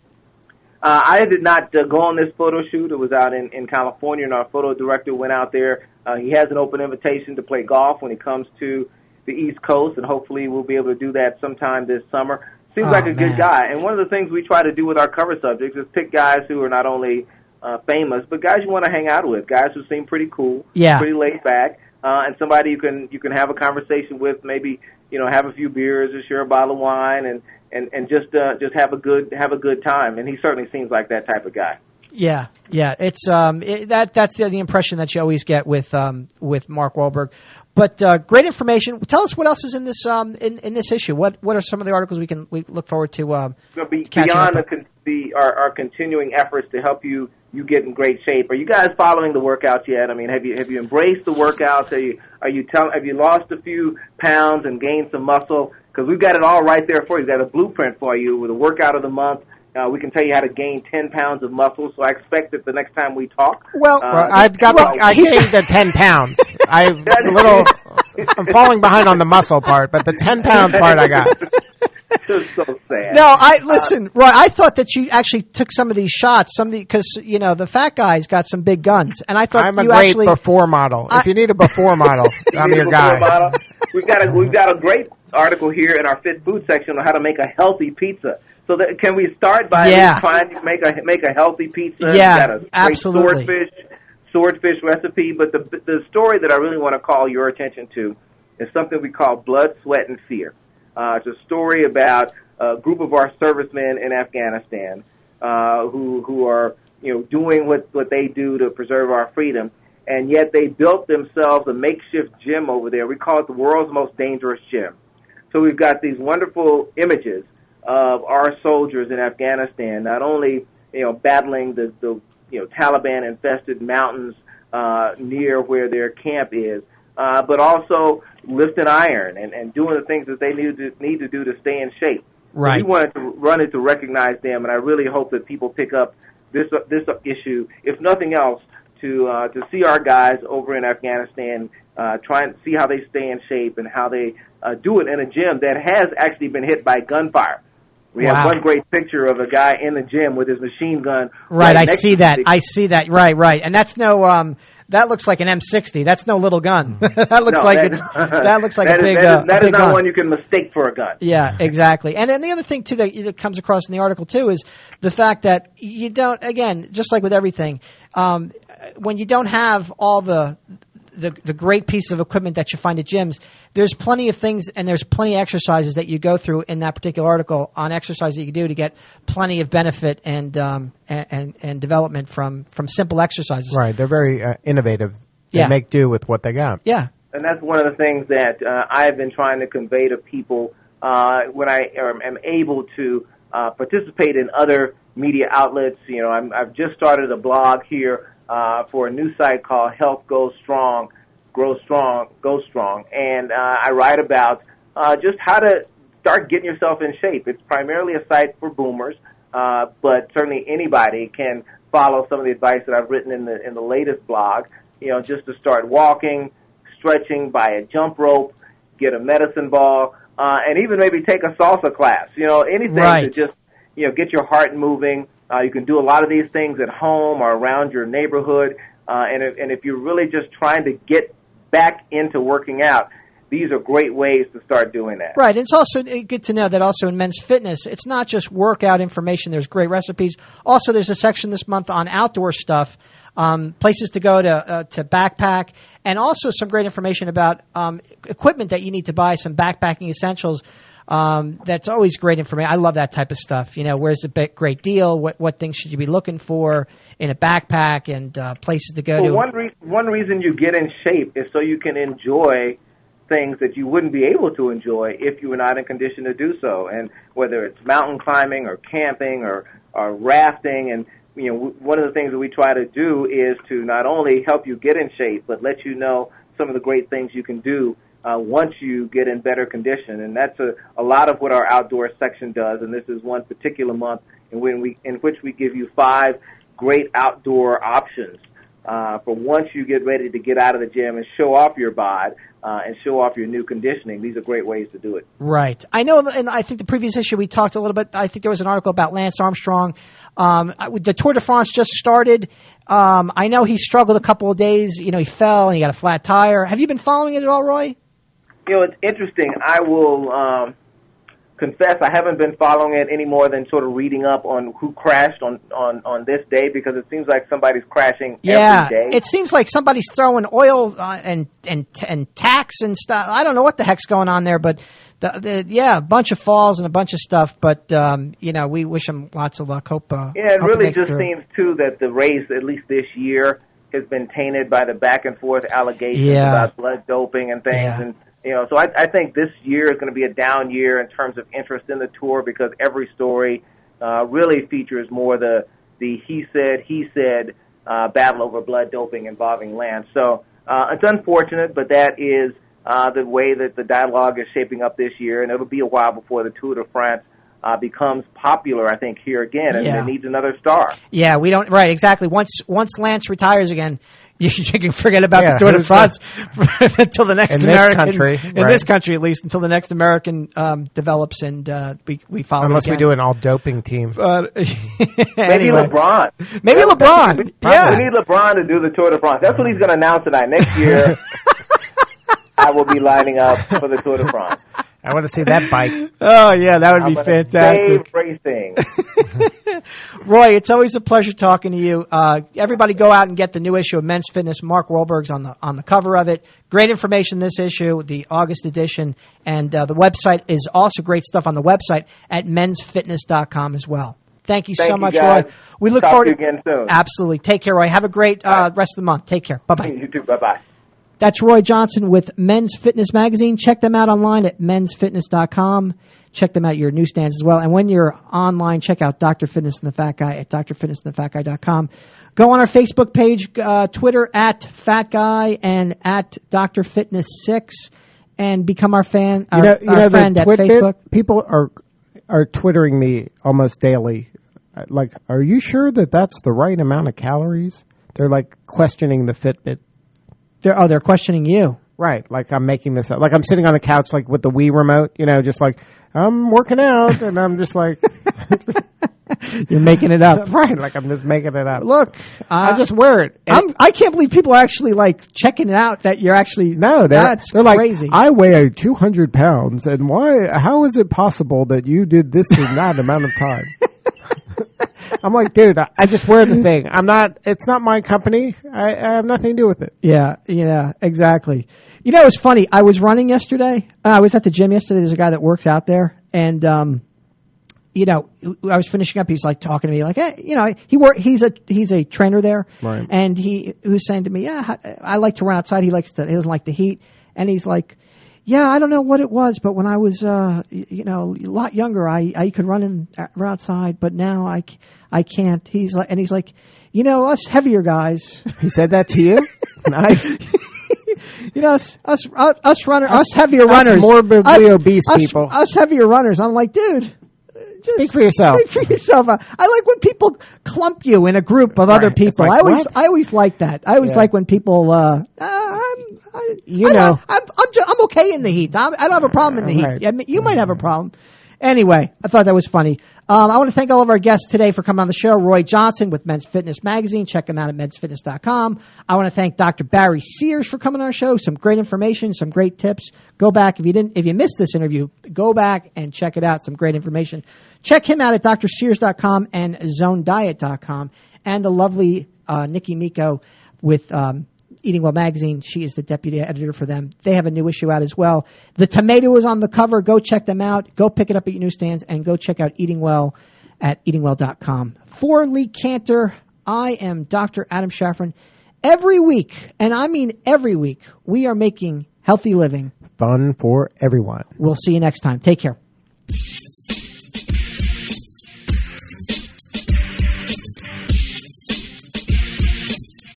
Uh, I did not uh, go on this photo shoot. It was out in, in California, and our photo director went out there. Uh, he has an open invitation to play golf when he comes to the East Coast, and hopefully we'll be able to do that sometime this summer. Seems oh, like a man. good guy. And one of the things we try to do with our cover subjects is pick guys who are not only uh, famous, but guys you want to hang out with, guys who seem pretty cool, yeah. pretty laid back, uh, and somebody you can you can have a conversation with, maybe, you know, have a few beers or share a bottle of wine and and and just uh, just have a good have a good time. And he certainly seems like that type of guy. Yeah, yeah, it's um it, that that's the, the impression that you always get with um with Mark Wahlberg. But uh, great information. Tell us what else is in this um in, in this issue. What what are some of the articles we can we look forward to? Um, so be, beyond the, con- the our, our continuing efforts to help you you get in great shape. Are you guys following the workouts yet? I mean, have you have you embraced the workouts? Are you are you tell, have you lost a few pounds and gained some muscle? Because we've got it all right there for you. We've got a blueprint for you with a workout of the month. Uh, we can tell you how to gain ten pounds of muscle. So I expect that the next time we talk, well, uh, I've got well, the, I gained the ten pounds. I'm a little. I'm falling behind on the muscle part, but the ten pound part I got. Just so sad. No, I listen, uh, Roy. I thought that you actually took some of these shots, some because you know the fat guy's got some big guns, and I thought I'm a you great actually, before model. I, if you need a before model, I'm your guy. Model. We've got a we've got a great article here in our Fit Food section on how to make a healthy pizza. So that, can we start by yeah. trying to make a make a healthy pizza? Yeah, We've got a great absolutely. Swordfish swordfish recipe, but the the story that I really want to call your attention to is something we call Blood, Sweat, and Fear. Uh, it's a story about a group of our servicemen in Afghanistan uh, who who are you know doing what, what they do to preserve our freedom, and yet they built themselves a makeshift gym over there. We call it the world's most dangerous gym. So we've got these wonderful images of our soldiers in Afghanistan, not only you know battling the, the you know Taliban-infested mountains uh, near where their camp is, uh, but also lifting iron and, and doing the things that they need to need to do to stay in shape. Right. We wanted to run it to recognize them, and I really hope that people pick up this uh, this issue, if nothing else, to uh, to see our guys over in Afghanistan uh, try and see how they stay in shape and how they uh, do it in a gym that has actually been hit by gunfire. We wow. have one great picture of a guy in the gym with his machine gun. Right, right I see that. I see that. Right, right, and that's no. Um, that looks like an M sixty. That's no little gun. that looks no, like that, it's. That looks like that a is, big. That is, uh, that a is big not gun. one you can mistake for a gun. Yeah, exactly. And then the other thing too that, that comes across in the article too is the fact that you don't. Again, just like with everything, um, when you don't have all the the the great pieces of equipment that you find at gyms, there's plenty of things and there's plenty of exercises that you go through in that particular article on exercise that you can do to get plenty of benefit and um and and, and development from from simple exercises. Right, they're very uh, innovative. They Yeah. make do with what they got. Yeah. And that's one of the things that uh, I've been trying to convey to people uh, when I am, am able to uh, participate in other media outlets. You know, I'm, I've just started a blog here uh, for a new site called Health Goes Strong, Grow Strong, Go Strong. And uh, I write about uh, just how to start getting yourself in shape. It's primarily a site for boomers, uh, but certainly anybody can follow some of the advice that I've written in the in the latest blog, you know, just to start walking, stretching, buy a jump rope, get a medicine ball, uh, and even maybe take a salsa class. You know, anything Right. to just, you know, get your heart moving. Uh, you can do a lot of these things at home or around your neighborhood. Uh, and, if, and if you're really just trying to get back into working out, these are great ways to start doing that. Right. It's also good to know that also in men's fitness, it's not just workout information. There's great recipes. Also, there's a section this month on outdoor stuff, um, places to go to uh, to backpack, and also some great information about um, equipment that you need to buy, some backpacking essentials. Um, that's always great information. I love that type of stuff. You know, where's the big, great deal? What what things should you be looking for in a backpack, and uh, places to go well, to? One, re- one reason you get in shape is so you can enjoy things that you wouldn't be able to enjoy if you were not in condition to do so. And whether it's mountain climbing or camping or, or rafting, and you know, w- one of the things that we try to do is to not only help you get in shape, but let you know some of the great things you can do uh, once you get in better condition. And that's a, a lot of what our outdoor section does. And this is one particular month in, when we, in which we give you five great outdoor options uh, for once you get ready to get out of the gym and show off your bod uh, and show off your new conditioning. These are great ways to do it. Right. I know, and I think the previous issue we talked a little bit, I think there was an article about Lance Armstrong. Um, the Tour de France just started. Um, I know he struggled a couple of days. You know, he fell and he got a flat tire. Have you been following it at all, Roy? You know, it's interesting. I will um, confess I haven't been following it any more than sort of reading up on who crashed on, on, on this day, because it seems like somebody's crashing Yeah, every day. it seems like somebody's throwing oil uh, and and and tacks and stuff. I don't know what the heck's going on there, but the, the, yeah, a bunch of falls and a bunch of stuff. But um, you know, we wish him lots of luck. Hope. Uh, Yeah, it hope really makes just through. seems, too, that the race, at least this year, has been tainted by the back-and-forth allegations Yeah. about blood doping and things. Yeah. And, you know, so I, I think this year is going to be a down year in terms of interest in the Tour, because every story uh, really features more the, the he said, he said uh, battle over blood doping involving Lance. So uh, it's unfortunate, but that is uh, the way that the dialogue is shaping up this year, and it'll be a while before the Tour de France Uh, becomes popular, I think, here again, and Yeah. it needs another star. Yeah, we don't. Right, exactly. Once once Lance retires again, you, you can forget about Yeah, the Tour de who's France until the next In this American country, in right. this country, at least until the next American um, develops, and uh, we we follow. Unless it we again. do an all-doping team. Uh, Maybe anyway. LeBron. Maybe That's- LeBron. We, Yeah. we need LeBron to do the Tour de France. That's what he's going to announce tonight. Next year, I will be lining up for the Tour de France. I want to see that bike. Oh yeah, that would I'm be gonna fantastic. save racing. Roy, it's always a pleasure talking to you. Uh, everybody go out and get the new issue of Men's Fitness. Mark Wahlberg's on the on the cover of it. Great information this issue, the August edition. And uh, the website is also great stuff on the website at mens fitness dot com as well. Thank you Thank so you, much, guys. Roy. We look Talk forward to you again soon. Absolutely. Take care, Roy. Have a great uh, rest of the month. Take care. Bye-bye. You too. Bye-bye. That's Roy Johnson with Men's Fitness Magazine. Check them out online at mens fitness dot com. Check them out at your newsstands as well. And when you're online, check out Doctor Fitness and the Fat Guy at dr fitness and the fat guy dot com. Go on our Facebook page, uh, Twitter at Fat Guy and at Doctor Fitness six, and become our fan, our, you know, you our know, friend the at Twitbit, Facebook. people are are twittering me almost daily. Like, are you sure that that's the right amount of calories? They're like questioning the Fitbit. They're, oh, they're questioning you. Right, like I'm making this up. Like I'm sitting on the couch, like with the Wii remote, you know, just like I'm working out, and I'm just like, You're making it up. right, like I'm just making it up. Look, uh, I just wear it. And I'm, I can't believe people are actually like checking it out that you're actually. no, they're, that's they're like, crazy. I weigh two hundred pounds, and why? How is it possible that you did this in that amount of time? I'm like, dude, I, I just wear the thing. I'm not. It's not my company. I, I have nothing to do with it. Yeah, yeah, exactly. You know, it's funny. I was running yesterday. Uh, I was at the gym yesterday. There's a guy that works out there, and um, you know, I was finishing up. He's like talking to me, like, hey, you know, he work. He's a he's a trainer there, right. And he, he was saying to me, yeah, I like to run outside. He likes to. He doesn't like the heat, and he's like, yeah, I don't know what it was, but when I was, uh, you know, a lot younger, I, I could run in run outside, but now I, I can't. He's like, and he's like, you know, us heavier guys. He said that to you? Nice. You know, us us us runners, us, us heavier us runners, morbidly us, obese us, people, us heavier runners. I'm like, dude, just speak for yourself. Speak for yourself. I like when people clump you in a group of right. other people. Like, I always, what? I always like that. I always yeah. like when people. Uh, uh, I'm, I, you I know, I'm, I'm, just, I'm okay in the heat. I'm, I don't have a problem in the right. heat. I mean, you might have a problem. Anyway, I thought that was funny. Um, I want to thank all of our guests today for coming on the show. Roy Johnson with Men's Fitness Magazine. Check him out at mens fitness dot com. I want to thank Doctor Barry Sears for coming on our show. Some great information, some great tips. Go back if you didn't, if you missed this interview, go back and check it out. Some great information. Check him out at dr sears dot com and zone diet dot com. And the lovely uh, Nikki Miko with um, Eating Well Magazine. She is the deputy editor for them. They have a new issue out as well. The tomato is on the cover. Go check them out. Go pick it up at your newsstands and go check out Eating Well at eating well dot com. For Lee Cantor, I am Doctor Adam Shaffron. Every week, and I mean every week, we are making healthy living fun for everyone. We'll see you next time. Take care.